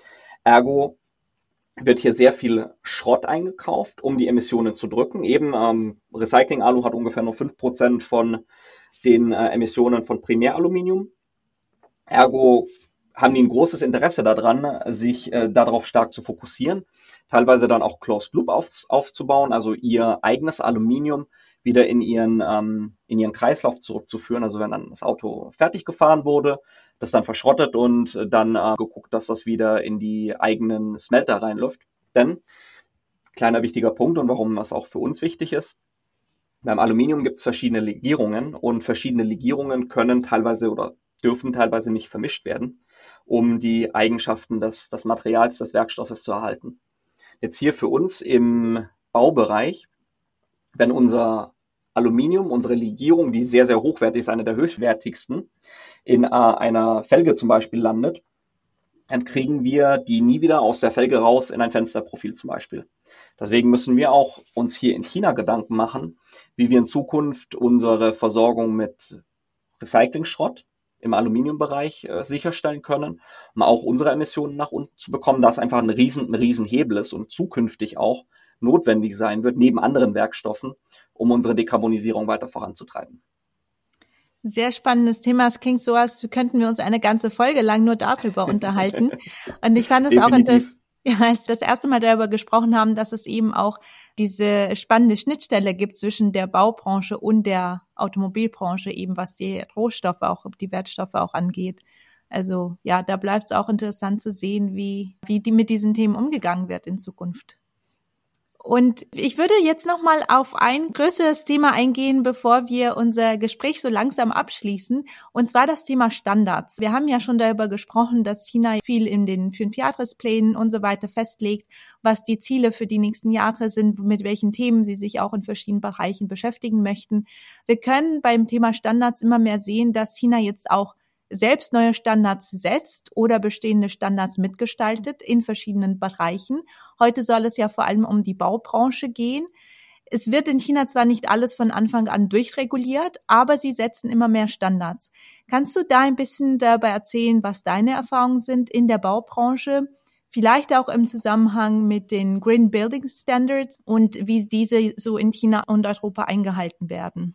Ergo wird hier sehr viel Schrott eingekauft, um die Emissionen zu drücken. Eben Recycling-Alu hat ungefähr nur 5% von den Emissionen von Primäraluminium. Ergo haben die ein großes Interesse daran, sich darauf stark zu fokussieren, teilweise dann auch Closed Loop aufzubauen, also ihr eigenes Aluminium wieder in ihren Kreislauf zurückzuführen. Also wenn dann das Auto fertig gefahren wurde, das dann verschrottet und dann geguckt, dass das wieder in die eigenen Smelter reinläuft. Denn, kleiner wichtiger Punkt und warum das auch für uns wichtig ist, beim Aluminium gibt es verschiedene Legierungen und verschiedene Legierungen können teilweise oder dürfen teilweise nicht vermischt werden, um die Eigenschaften des Materials, des Werkstoffes zu erhalten. Jetzt hier für uns im Baubereich, wenn unser Aluminium, unsere Legierung, die sehr, sehr hochwertig ist, eine der höchstwertigsten, in einer Felge zum Beispiel landet, dann kriegen wir die nie wieder aus der Felge raus in ein Fensterprofil zum Beispiel. Deswegen müssen wir auch uns hier in China Gedanken machen, wie wir in Zukunft unsere Versorgung mit Recyclingschrott im Aluminiumbereich sicherstellen können, um auch unsere Emissionen nach unten zu bekommen, da es einfach ein riesen Hebel ist und zukünftig auch notwendig sein wird, neben anderen Werkstoffen, um unsere Dekarbonisierung weiter voranzutreiben. Sehr spannendes Thema. Es klingt so, als könnten wir uns eine ganze Folge lang nur darüber unterhalten. Und ich fand es auch interessant, als wir das erste Mal darüber gesprochen haben, dass es eben auch diese spannende Schnittstelle gibt zwischen der Baubranche und der Automobilbranche, eben was die Rohstoffe, auch die Wertstoffe auch angeht. Also ja, da bleibt es auch interessant zu sehen, wie die mit diesen Themen umgegangen wird in Zukunft. Und ich würde jetzt nochmal auf ein größeres Thema eingehen, bevor wir unser Gespräch so langsam abschließen, und zwar das Thema Standards. Wir haben ja schon darüber gesprochen, dass China viel in den 5-Jahresplänen und so weiter festlegt, was die Ziele für die nächsten Jahre sind, mit welchen Themen sie sich auch in verschiedenen Bereichen beschäftigen möchten. Wir können beim Thema Standards immer mehr sehen, dass China jetzt auch selbst neue Standards setzt oder bestehende Standards mitgestaltet in verschiedenen Bereichen. Heute soll es ja vor allem um die Baubranche gehen. Es wird in China zwar nicht alles von Anfang an durchreguliert, aber sie setzen immer mehr Standards. Kannst du da ein bisschen dabei erzählen, was deine Erfahrungen sind in der Baubranche? Vielleicht auch im Zusammenhang mit den Green Building Standards und wie diese so in China und Europa eingehalten werden.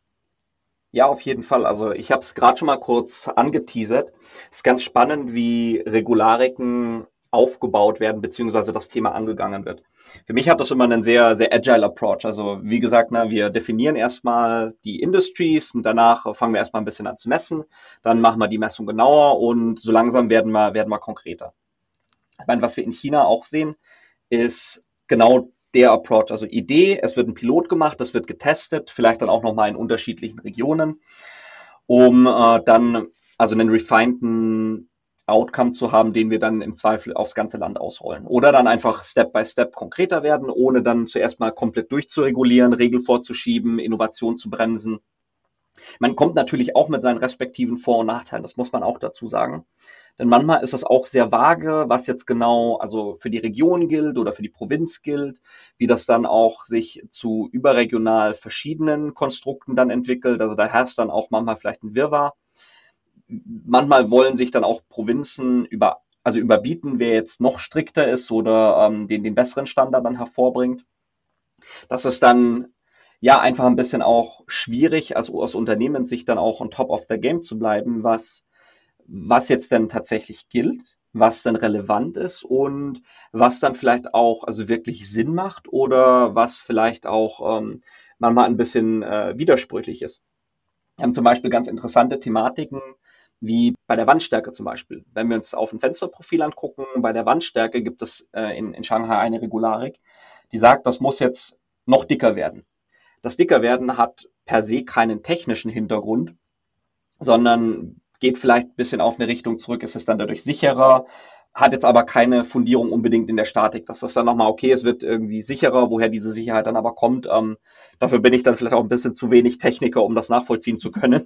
Ja, auf jeden Fall. Also ich habe es gerade schon mal kurz angeteasert. Es ist ganz spannend, wie Regulariken aufgebaut werden, beziehungsweise das Thema angegangen wird. Für mich hat das immer einen sehr, sehr agile Approach. Also wie gesagt, wir definieren erstmal die Industries und danach fangen wir erstmal ein bisschen an zu messen. Dann machen wir die Messung genauer und so langsam werden wir konkreter. Ich meine, was wir in China auch sehen, ist genau der Approach. Also Idee, es wird ein Pilot gemacht, es wird getestet, vielleicht dann auch nochmal in unterschiedlichen Regionen, um dann also einen refineden Outcome zu haben, den wir dann im Zweifel aufs ganze Land ausrollen. Oder dann einfach Step by Step konkreter werden, ohne dann zuerst mal komplett durchzuregulieren, Regel vorzuschieben, Innovation zu bremsen. Man kommt natürlich auch mit seinen respektiven Vor- und Nachteilen, das muss man auch dazu sagen. Denn manchmal ist es auch sehr vage, was jetzt genau also für die Region gilt oder für die Provinz gilt, wie das dann auch sich zu überregional verschiedenen Konstrukten dann entwickelt. Also da herrscht dann auch manchmal vielleicht ein Wirrwarr. Manchmal wollen sich dann auch Provinzen überbieten, wer jetzt noch strikter ist oder den besseren Standard dann hervorbringt. Das ist dann ja einfach ein bisschen auch schwierig, also aus Unternehmenssicht dann auch on top of the game zu bleiben, was jetzt denn tatsächlich gilt, was denn relevant ist und was dann vielleicht auch also wirklich Sinn macht oder was vielleicht auch manchmal ein bisschen widersprüchlich ist. Wir haben zum Beispiel ganz interessante Thematiken wie bei der Wandstärke zum Beispiel. Wenn wir uns auf ein Fensterprofil angucken, bei der Wandstärke gibt es in Shanghai eine Regularik, die sagt, das muss jetzt noch dicker werden. Das Dickerwerden hat per se keinen technischen Hintergrund, sondern geht vielleicht ein bisschen auf eine Richtung zurück, ist es dann dadurch sicherer, hat jetzt aber keine Fundierung unbedingt in der Statik. Das ist dann nochmal okay, es wird irgendwie sicherer, woher diese Sicherheit dann aber kommt. Dafür bin ich dann vielleicht auch ein bisschen zu wenig Techniker, um das nachvollziehen zu können.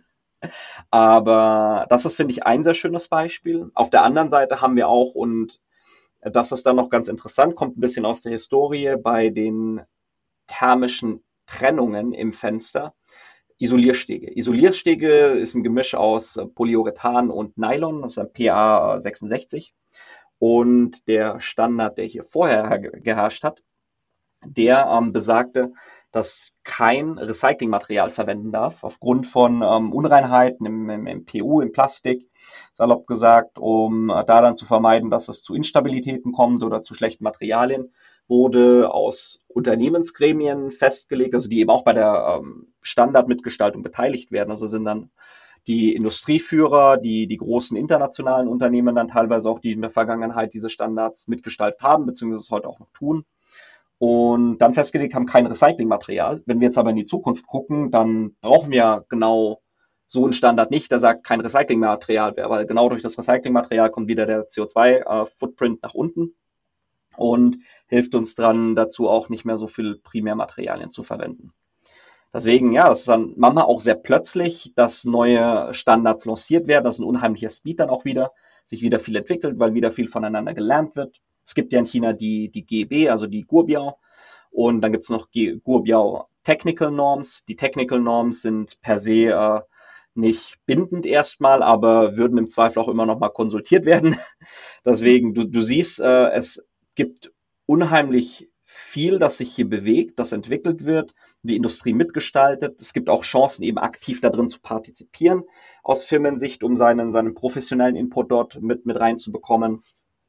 Aber das ist, finde ich, ein sehr schönes Beispiel. Auf der anderen Seite haben wir auch, und das ist dann noch ganz interessant, kommt ein bisschen aus der Historie, bei den thermischen Trennungen im Fenster, Isolierstege. Isolierstege ist ein Gemisch aus Polyurethan und Nylon, das ist ein PA 66. Und der Standard, der hier vorher geherrscht hat, der besagte, dass kein Recyclingmaterial verwenden darf, aufgrund von Unreinheiten im PU, im Plastik, salopp gesagt, um da dann zu vermeiden, dass es zu Instabilitäten kommt oder zu schlechten Materialien, wurde aus Unternehmensgremien festgelegt, also die eben auch bei der Standardmitgestaltung beteiligt werden. Also sind dann die Industrieführer, die großen internationalen Unternehmen dann teilweise auch, die in der Vergangenheit diese Standards mitgestaltet haben, beziehungsweise es heute auch noch tun. Und dann festgelegt haben, kein Recyclingmaterial. Wenn wir jetzt aber in die Zukunft gucken, dann brauchen wir genau so einen Standard nicht, der sagt, kein Recyclingmaterial mehr, weil genau durch das Recyclingmaterial kommt wieder der CO2-Footprint nach unten und hilft uns dran, dazu auch nicht mehr so viel Primärmaterialien zu verwenden. Deswegen, ja, das ist dann manchmal auch sehr plötzlich, dass neue Standards lanciert werden. Das ist ein unheimlicher Speed dann auch wieder, sich wieder viel entwickelt, weil wieder viel voneinander gelernt wird. Es gibt ja in China die GB, also die Guobiao, und dann gibt es noch Guobiao Technical Norms. Die Technical Norms sind per se nicht bindend erstmal, aber würden im Zweifel auch immer noch mal konsultiert werden. Deswegen, du siehst, es gibt unheimlich viel, das sich hier bewegt, das entwickelt wird, die Industrie mitgestaltet. Es gibt auch Chancen, eben aktiv da drin zu partizipieren aus Firmensicht, um seinen professionellen Input dort mit reinzubekommen.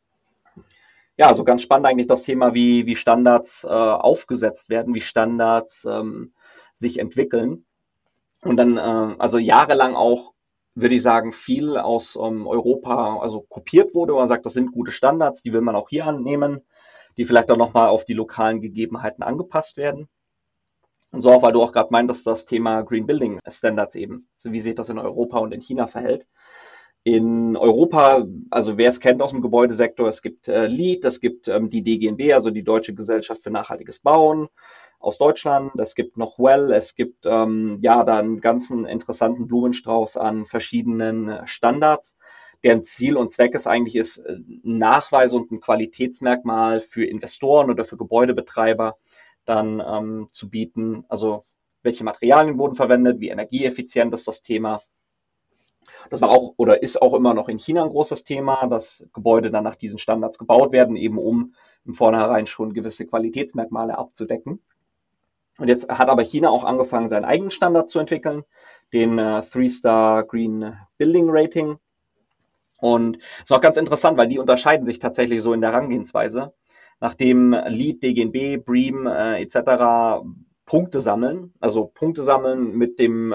Ja, also ganz spannend eigentlich das Thema, wie Standards aufgesetzt werden, wie Standards sich entwickeln. Und dann also jahrelang auch, würde ich sagen, viel aus Europa also kopiert wurde, wo man sagt, das sind gute Standards, die will man auch hier annehmen, die vielleicht auch nochmal auf die lokalen Gegebenheiten angepasst werden. Und so auch, weil du auch gerade meintest, das Thema Green Building Standards eben, also wie sich das in Europa und in China verhält. In Europa, also wer es kennt aus dem Gebäudesektor, es gibt LEED, es gibt die DGNB, also die Deutsche Gesellschaft für nachhaltiges Bauen aus Deutschland, es gibt noch WELL, es gibt da einen ganzen interessanten Blumenstrauß an verschiedenen Standards, deren Ziel und Zweck es eigentlich ist, ein Nachweis und ein Qualitätsmerkmal für Investoren oder für Gebäudebetreiber dann zu bieten. Also welche Materialien wurden verwendet, wie energieeffizient ist das Thema. Das war auch oder ist auch immer noch in China ein großes Thema, dass Gebäude dann nach diesen Standards gebaut werden, eben um im Vornherein schon gewisse Qualitätsmerkmale abzudecken. Und jetzt hat aber China auch angefangen, seinen eigenen Standard zu entwickeln, den 3-Star Green Building Rating. Und ist auch ganz interessant, weil die unterscheiden sich tatsächlich so in der Herangehensweise. Nachdem LEED, DGNB, BREEAM etc. Punkte sammeln mit dem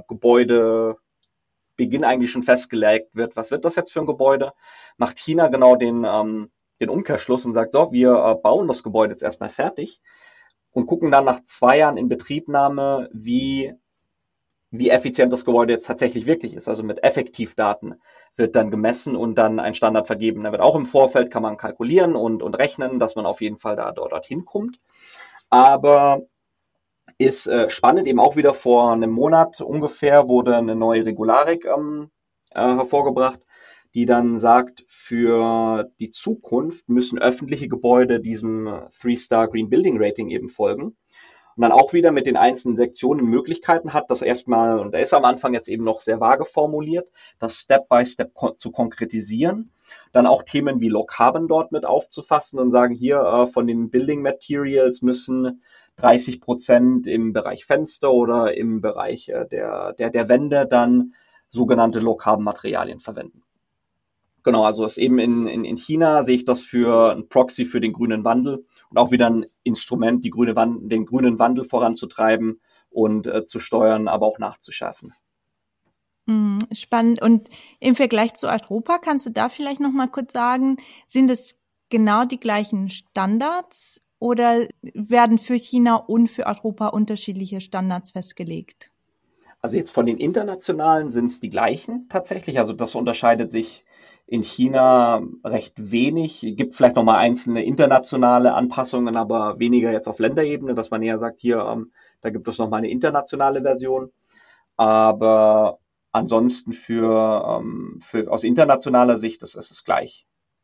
Gebäudebeginn eigentlich schon festgelegt wird, was wird das jetzt für ein Gebäude, macht China genau den Umkehrschluss und sagt, so, wir bauen das Gebäude jetzt erstmal fertig und gucken dann nach 2 Jahren in Betriebnahme, wie effizient das Gebäude jetzt tatsächlich wirklich ist. Also mit Effektivdaten wird dann gemessen und dann ein Standard vergeben. Da wird auch im Vorfeld, kann man kalkulieren und rechnen, dass man auf jeden Fall dorthin kommt. Aber ist spannend, eben auch wieder vor einem Monat ungefähr wurde eine neue Regularik hervorgebracht, die dann sagt, für die Zukunft müssen öffentliche Gebäude diesem 3-Star Green Building Rating eben folgen. Und dann auch wieder mit den einzelnen Sektionen Möglichkeiten hat, das erstmal, und da ist am Anfang jetzt eben noch sehr vage formuliert, das Step by Step zu konkretisieren, dann auch Themen wie Low Carbon dort mit aufzufassen und sagen, hier von den Building Materials müssen 30% im Bereich Fenster oder im Bereich der Wände dann sogenannte Low Carbon Materialien verwenden. Genau, also ist eben in China sehe ich das für ein Proxy für den grünen Wandel und auch wieder ein Instrument, den grünen Wandel voranzutreiben und zu steuern, aber auch nachzuschärfen. Spannend. Und im Vergleich zu Europa, kannst du da vielleicht noch mal kurz sagen, sind es genau die gleichen Standards oder werden für China und für Europa unterschiedliche Standards festgelegt? Also jetzt von den internationalen sind es die gleichen tatsächlich. Also das unterscheidet sich in China recht wenig. Gibt vielleicht nochmal einzelne internationale Anpassungen, aber weniger jetzt auf Länderebene, dass man eher sagt, hier, da gibt es nochmal eine internationale Version. Aber ansonsten aus internationaler Sicht ist es gleich.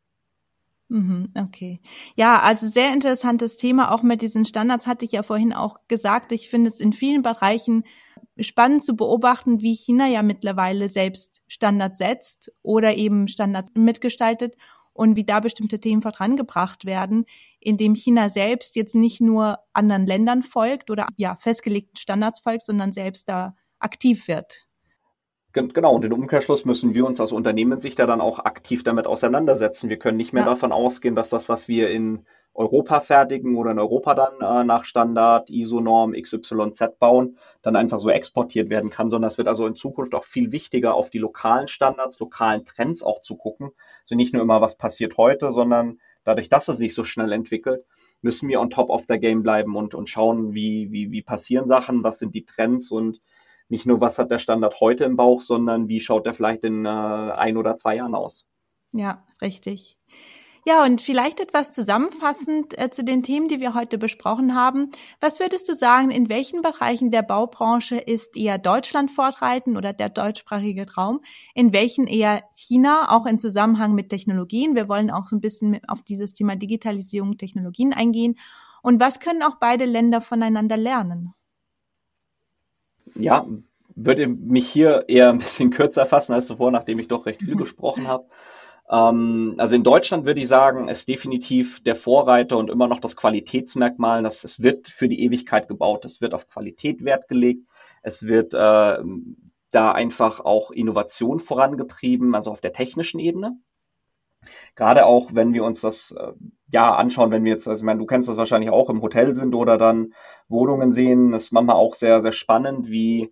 Okay. Ja, also sehr interessantes Thema. Auch mit diesen Standards hatte ich ja vorhin auch gesagt. Ich finde es in vielen Bereichen spannend zu beobachten, wie China ja mittlerweile selbst Standards setzt oder eben Standards mitgestaltet und wie da bestimmte Themen vorangebracht werden, indem China selbst jetzt nicht nur anderen Ländern folgt oder ja festgelegten Standards folgt, sondern selbst da aktiv wird. Genau, und im Umkehrschluss müssen wir uns aus Unternehmenssicht ja dann auch aktiv damit auseinandersetzen. Wir können nicht mehr davon ausgehen, dass das, was wir in Europa fertigen oder in Europa dann nach Standard ISO-Norm XYZ bauen, dann einfach so exportiert werden kann, sondern es wird also in Zukunft auch viel wichtiger, auf die lokalen Standards, lokalen Trends auch zu gucken. Also nicht nur immer, was passiert heute, sondern dadurch, dass es sich so schnell entwickelt, müssen wir on top of the game bleiben und schauen, wie passieren Sachen, was sind die Trends und nicht nur, was hat der Standard heute im Bauch, sondern wie schaut der vielleicht in 1 oder 2 Jahren aus. Ja, richtig. Ja, und vielleicht etwas zusammenfassend zu den Themen, die wir heute besprochen haben. Was würdest du sagen, in welchen Bereichen der Baubranche ist eher Deutschland fortschreitend oder der deutschsprachige Raum? In welchen eher China, auch in Zusammenhang mit Technologien? Wir wollen auch so ein bisschen auf dieses Thema Digitalisierung, Technologien eingehen. Und was können auch beide Länder voneinander lernen? Ja, würde mich hier eher ein bisschen kürzer fassen als zuvor, nachdem ich doch recht viel gesprochen habe. Also in Deutschland würde ich sagen, ist definitiv der Vorreiter und immer noch das Qualitätsmerkmal, dass es wird für die Ewigkeit gebaut. Es wird auf Qualität Wert gelegt. Es wird da einfach auch Innovation vorangetrieben, also auf der technischen Ebene. Gerade auch, wenn wir uns das anschauen, wenn wir jetzt, also ich meine, du kennst das wahrscheinlich auch, im Hotel sind oder dann Wohnungen sehen, ist manchmal auch sehr, sehr spannend,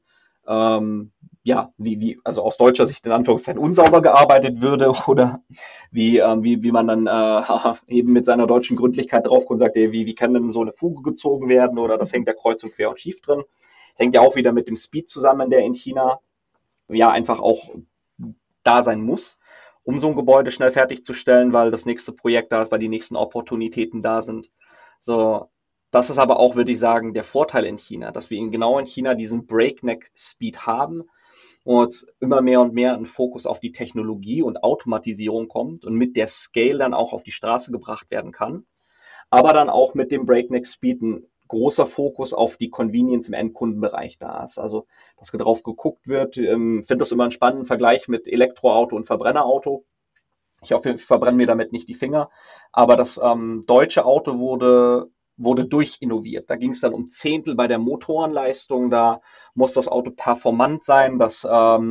also aus deutscher Sicht in Anführungszeichen unsauber gearbeitet würde oder wie man dann eben mit seiner deutschen Gründlichkeit draufkommt und sagt, ey, wie kann denn so eine Fuge gezogen werden oder das hängt ja kreuz und quer und schief drin. Das hängt ja auch wieder mit dem Speed zusammen, der in China ja einfach auch da sein muss, um so ein Gebäude schnell fertigzustellen, weil das nächste Projekt da ist, weil die nächsten Opportunitäten da sind. So, das ist aber auch, würde ich sagen, der Vorteil in China, dass wir genau in China diesen Breakneck-Speed haben und immer mehr und mehr ein Fokus auf die Technologie und Automatisierung kommt und mit der Scale dann auch auf die Straße gebracht werden kann. Aber dann auch mit dem Breakneck-Speed ein großer Fokus auf die Convenience im Endkundenbereich da ist. Also, dass drauf geguckt wird. Finde das immer einen spannenden Vergleich mit Elektroauto und Verbrennerauto. Ich hoffe, ich verbrenne mir damit nicht die Finger. Aber das deutsche Auto wurde durchinnoviert. Da ging es dann um Zehntel bei der Motorenleistung. Da muss das Auto performant sein. Das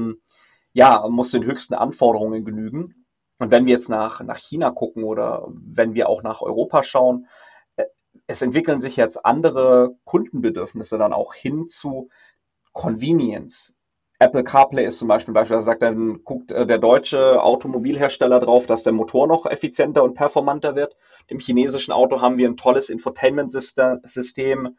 muss den höchsten Anforderungen genügen. Und wenn wir jetzt nach China gucken oder wenn wir auch nach Europa schauen, es entwickeln sich jetzt andere Kundenbedürfnisse dann auch hin zu Convenience. Apple CarPlay ist zum Beispiel ein Beispiel, da sagt dann, guckt der deutsche Automobilhersteller drauf, dass der Motor noch effizienter und performanter wird. Im chinesischen Auto haben wir ein tolles Infotainment-System,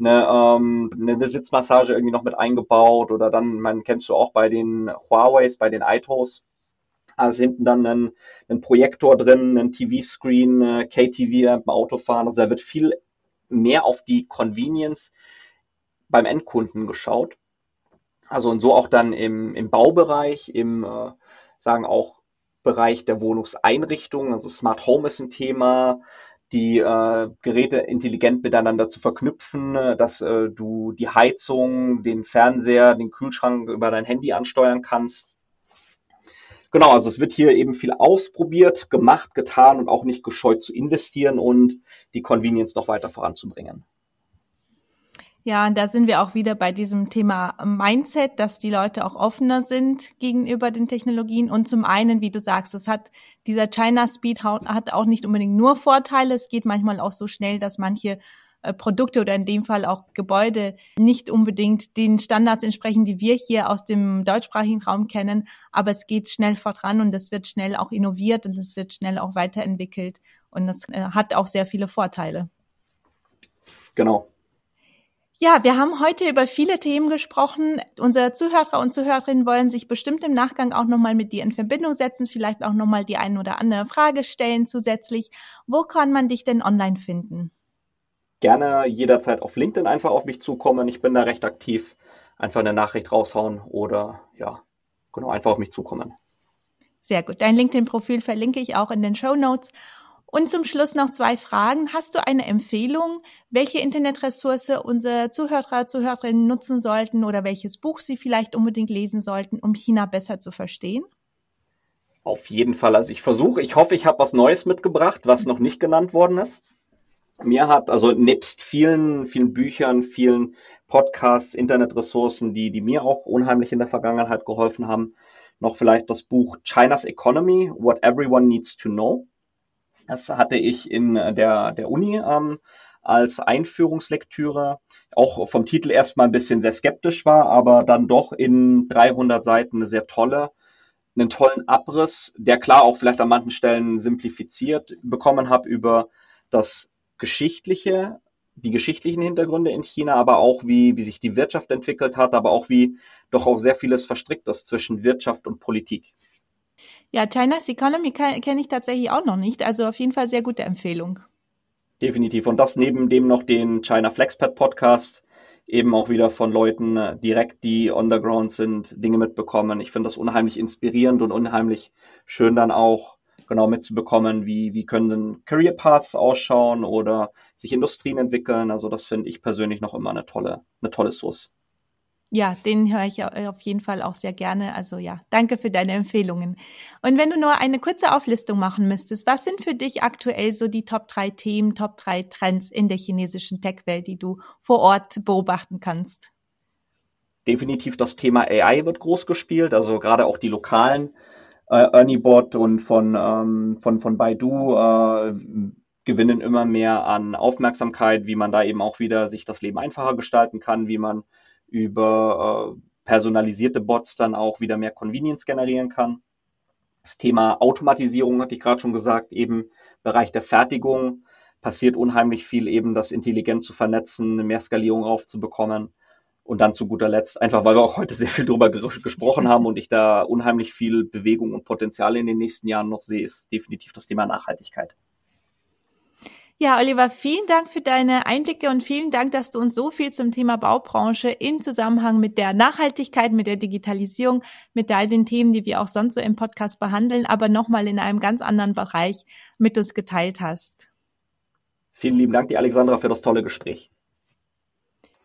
eine Sitzmassage irgendwie noch mit eingebaut oder dann, kennst du auch bei den Huaweis, bei den iToS, also hinten dann ein Projektor drin, ein TV-Screen, KTV beim Autofahren. Also da wird viel mehr auf die Convenience beim Endkunden geschaut. Also und so auch dann im Baubereich, sagen auch Bereich der Wohnungseinrichtung. Also Smart Home ist ein Thema, die Geräte intelligent miteinander zu verknüpfen, dass du die Heizung, den Fernseher, den Kühlschrank über dein Handy ansteuern kannst. Genau, also es wird hier eben viel ausprobiert, gemacht, getan und auch nicht gescheut zu investieren und die Convenience noch weiter voranzubringen. Ja, und da sind wir auch wieder bei diesem Thema Mindset, dass die Leute auch offener sind gegenüber den Technologien. Und zum einen, wie du sagst, dieser China Speed hat auch nicht unbedingt nur Vorteile. Es geht manchmal auch so schnell, dass manche Produkte oder in dem Fall auch Gebäude nicht unbedingt den Standards entsprechen, die wir hier aus dem deutschsprachigen Raum kennen. Aber es geht schnell voran und es wird schnell auch innoviert und es wird schnell auch weiterentwickelt. Und das hat auch sehr viele Vorteile. Genau. Ja, wir haben heute über viele Themen gesprochen. Unsere Zuhörer und Zuhörerinnen wollen sich bestimmt im Nachgang auch nochmal mit dir in Verbindung setzen, vielleicht auch nochmal die ein oder andere Frage stellen zusätzlich. Wo kann man dich denn online finden? Gerne jederzeit auf LinkedIn einfach auf mich zukommen. Ich bin da recht aktiv. Einfach eine Nachricht raushauen oder einfach auf mich zukommen. Sehr gut. Dein LinkedIn-Profil verlinke ich auch in den Shownotes. Und zum Schluss noch 2 Fragen. Hast du eine Empfehlung, welche Internetressource unsere Zuhörer, Zuhörerinnen nutzen sollten oder welches Buch sie vielleicht unbedingt lesen sollten, um China besser zu verstehen? Auf jeden Fall. Also ich hoffe, ich habe was Neues mitgebracht, was noch nicht genannt worden ist. Mir hat, also nebst vielen Büchern, vielen Podcasts, Internetressourcen, die mir auch unheimlich in der Vergangenheit geholfen haben, noch vielleicht das Buch China's Economy, What Everyone Needs to Know. Das hatte ich in der Uni als Einführungslektüre, auch vom Titel erstmal ein bisschen sehr skeptisch war, aber dann doch in 300 Seiten einen tollen Abriss, der klar auch vielleicht an manchen Stellen simplifiziert bekommen habe über die geschichtlichen Hintergründe in China, aber auch wie sich die Wirtschaft entwickelt hat, aber auch wie doch auch sehr vieles verstrickt ist zwischen Wirtschaft und Politik. Ja, China's Economy kenne ich tatsächlich auch noch nicht, also auf jeden Fall sehr gute Empfehlung. Definitiv. Und das neben dem noch den China FlexPad Podcast, eben auch wieder von Leuten direkt, die on the ground sind, Dinge mitbekommen. Ich finde das unheimlich inspirierend und unheimlich schön dann auch genau mitzubekommen, wie können denn Career Paths ausschauen oder sich Industrien entwickeln. Also das finde ich persönlich noch immer eine tolle Source. Ja, den höre ich auf jeden Fall auch sehr gerne. Also ja, danke für deine Empfehlungen. Und wenn du nur eine kurze Auflistung machen müsstest, was sind für dich aktuell so die Top 3 Themen, Top 3 Trends in der chinesischen Tech-Welt, die du vor Ort beobachten kannst? Definitiv das Thema AI wird groß gespielt, also gerade auch die lokalen ErnieBot und von Baidu gewinnen immer mehr an Aufmerksamkeit, wie man da eben auch wieder sich das Leben einfacher gestalten kann, wie man über personalisierte Bots dann auch wieder mehr Convenience generieren kann. Das Thema Automatisierung hatte ich gerade schon gesagt, eben Bereich der Fertigung passiert unheimlich viel, eben das intelligent zu vernetzen, mehr Skalierung aufzubekommen. Und dann zu guter Letzt, einfach weil wir auch heute sehr viel drüber gesprochen haben und ich da unheimlich viel Bewegung und Potenzial in den nächsten Jahren noch sehe, ist definitiv das Thema Nachhaltigkeit. Ja, Oliver, vielen Dank für deine Einblicke und vielen Dank, dass du uns so viel zum Thema Baubranche im Zusammenhang mit der Nachhaltigkeit, mit der Digitalisierung, mit all den Themen, die wir auch sonst so im Podcast behandeln, aber nochmal in einem ganz anderen Bereich mit uns geteilt hast. Vielen lieben Dank, die Alexandra, für das tolle Gespräch.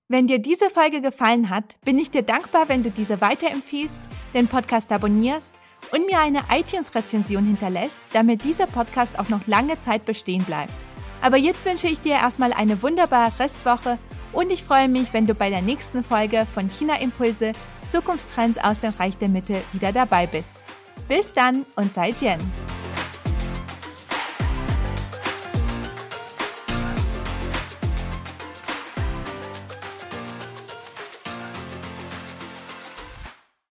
Wenn dir diese Folge gefallen hat, bin ich dir dankbar, wenn du diese weiterempfiehlst, den Podcast abonnierst und mir eine iTunes-Rezension hinterlässt, damit dieser Podcast auch noch lange Zeit bestehen bleibt. Aber jetzt wünsche ich dir erstmal eine wunderbare Restwoche und ich freue mich, wenn du bei der nächsten Folge von China Impulse Zukunftstrends aus dem Reich der Mitte wieder dabei bist. Bis dann und 再见!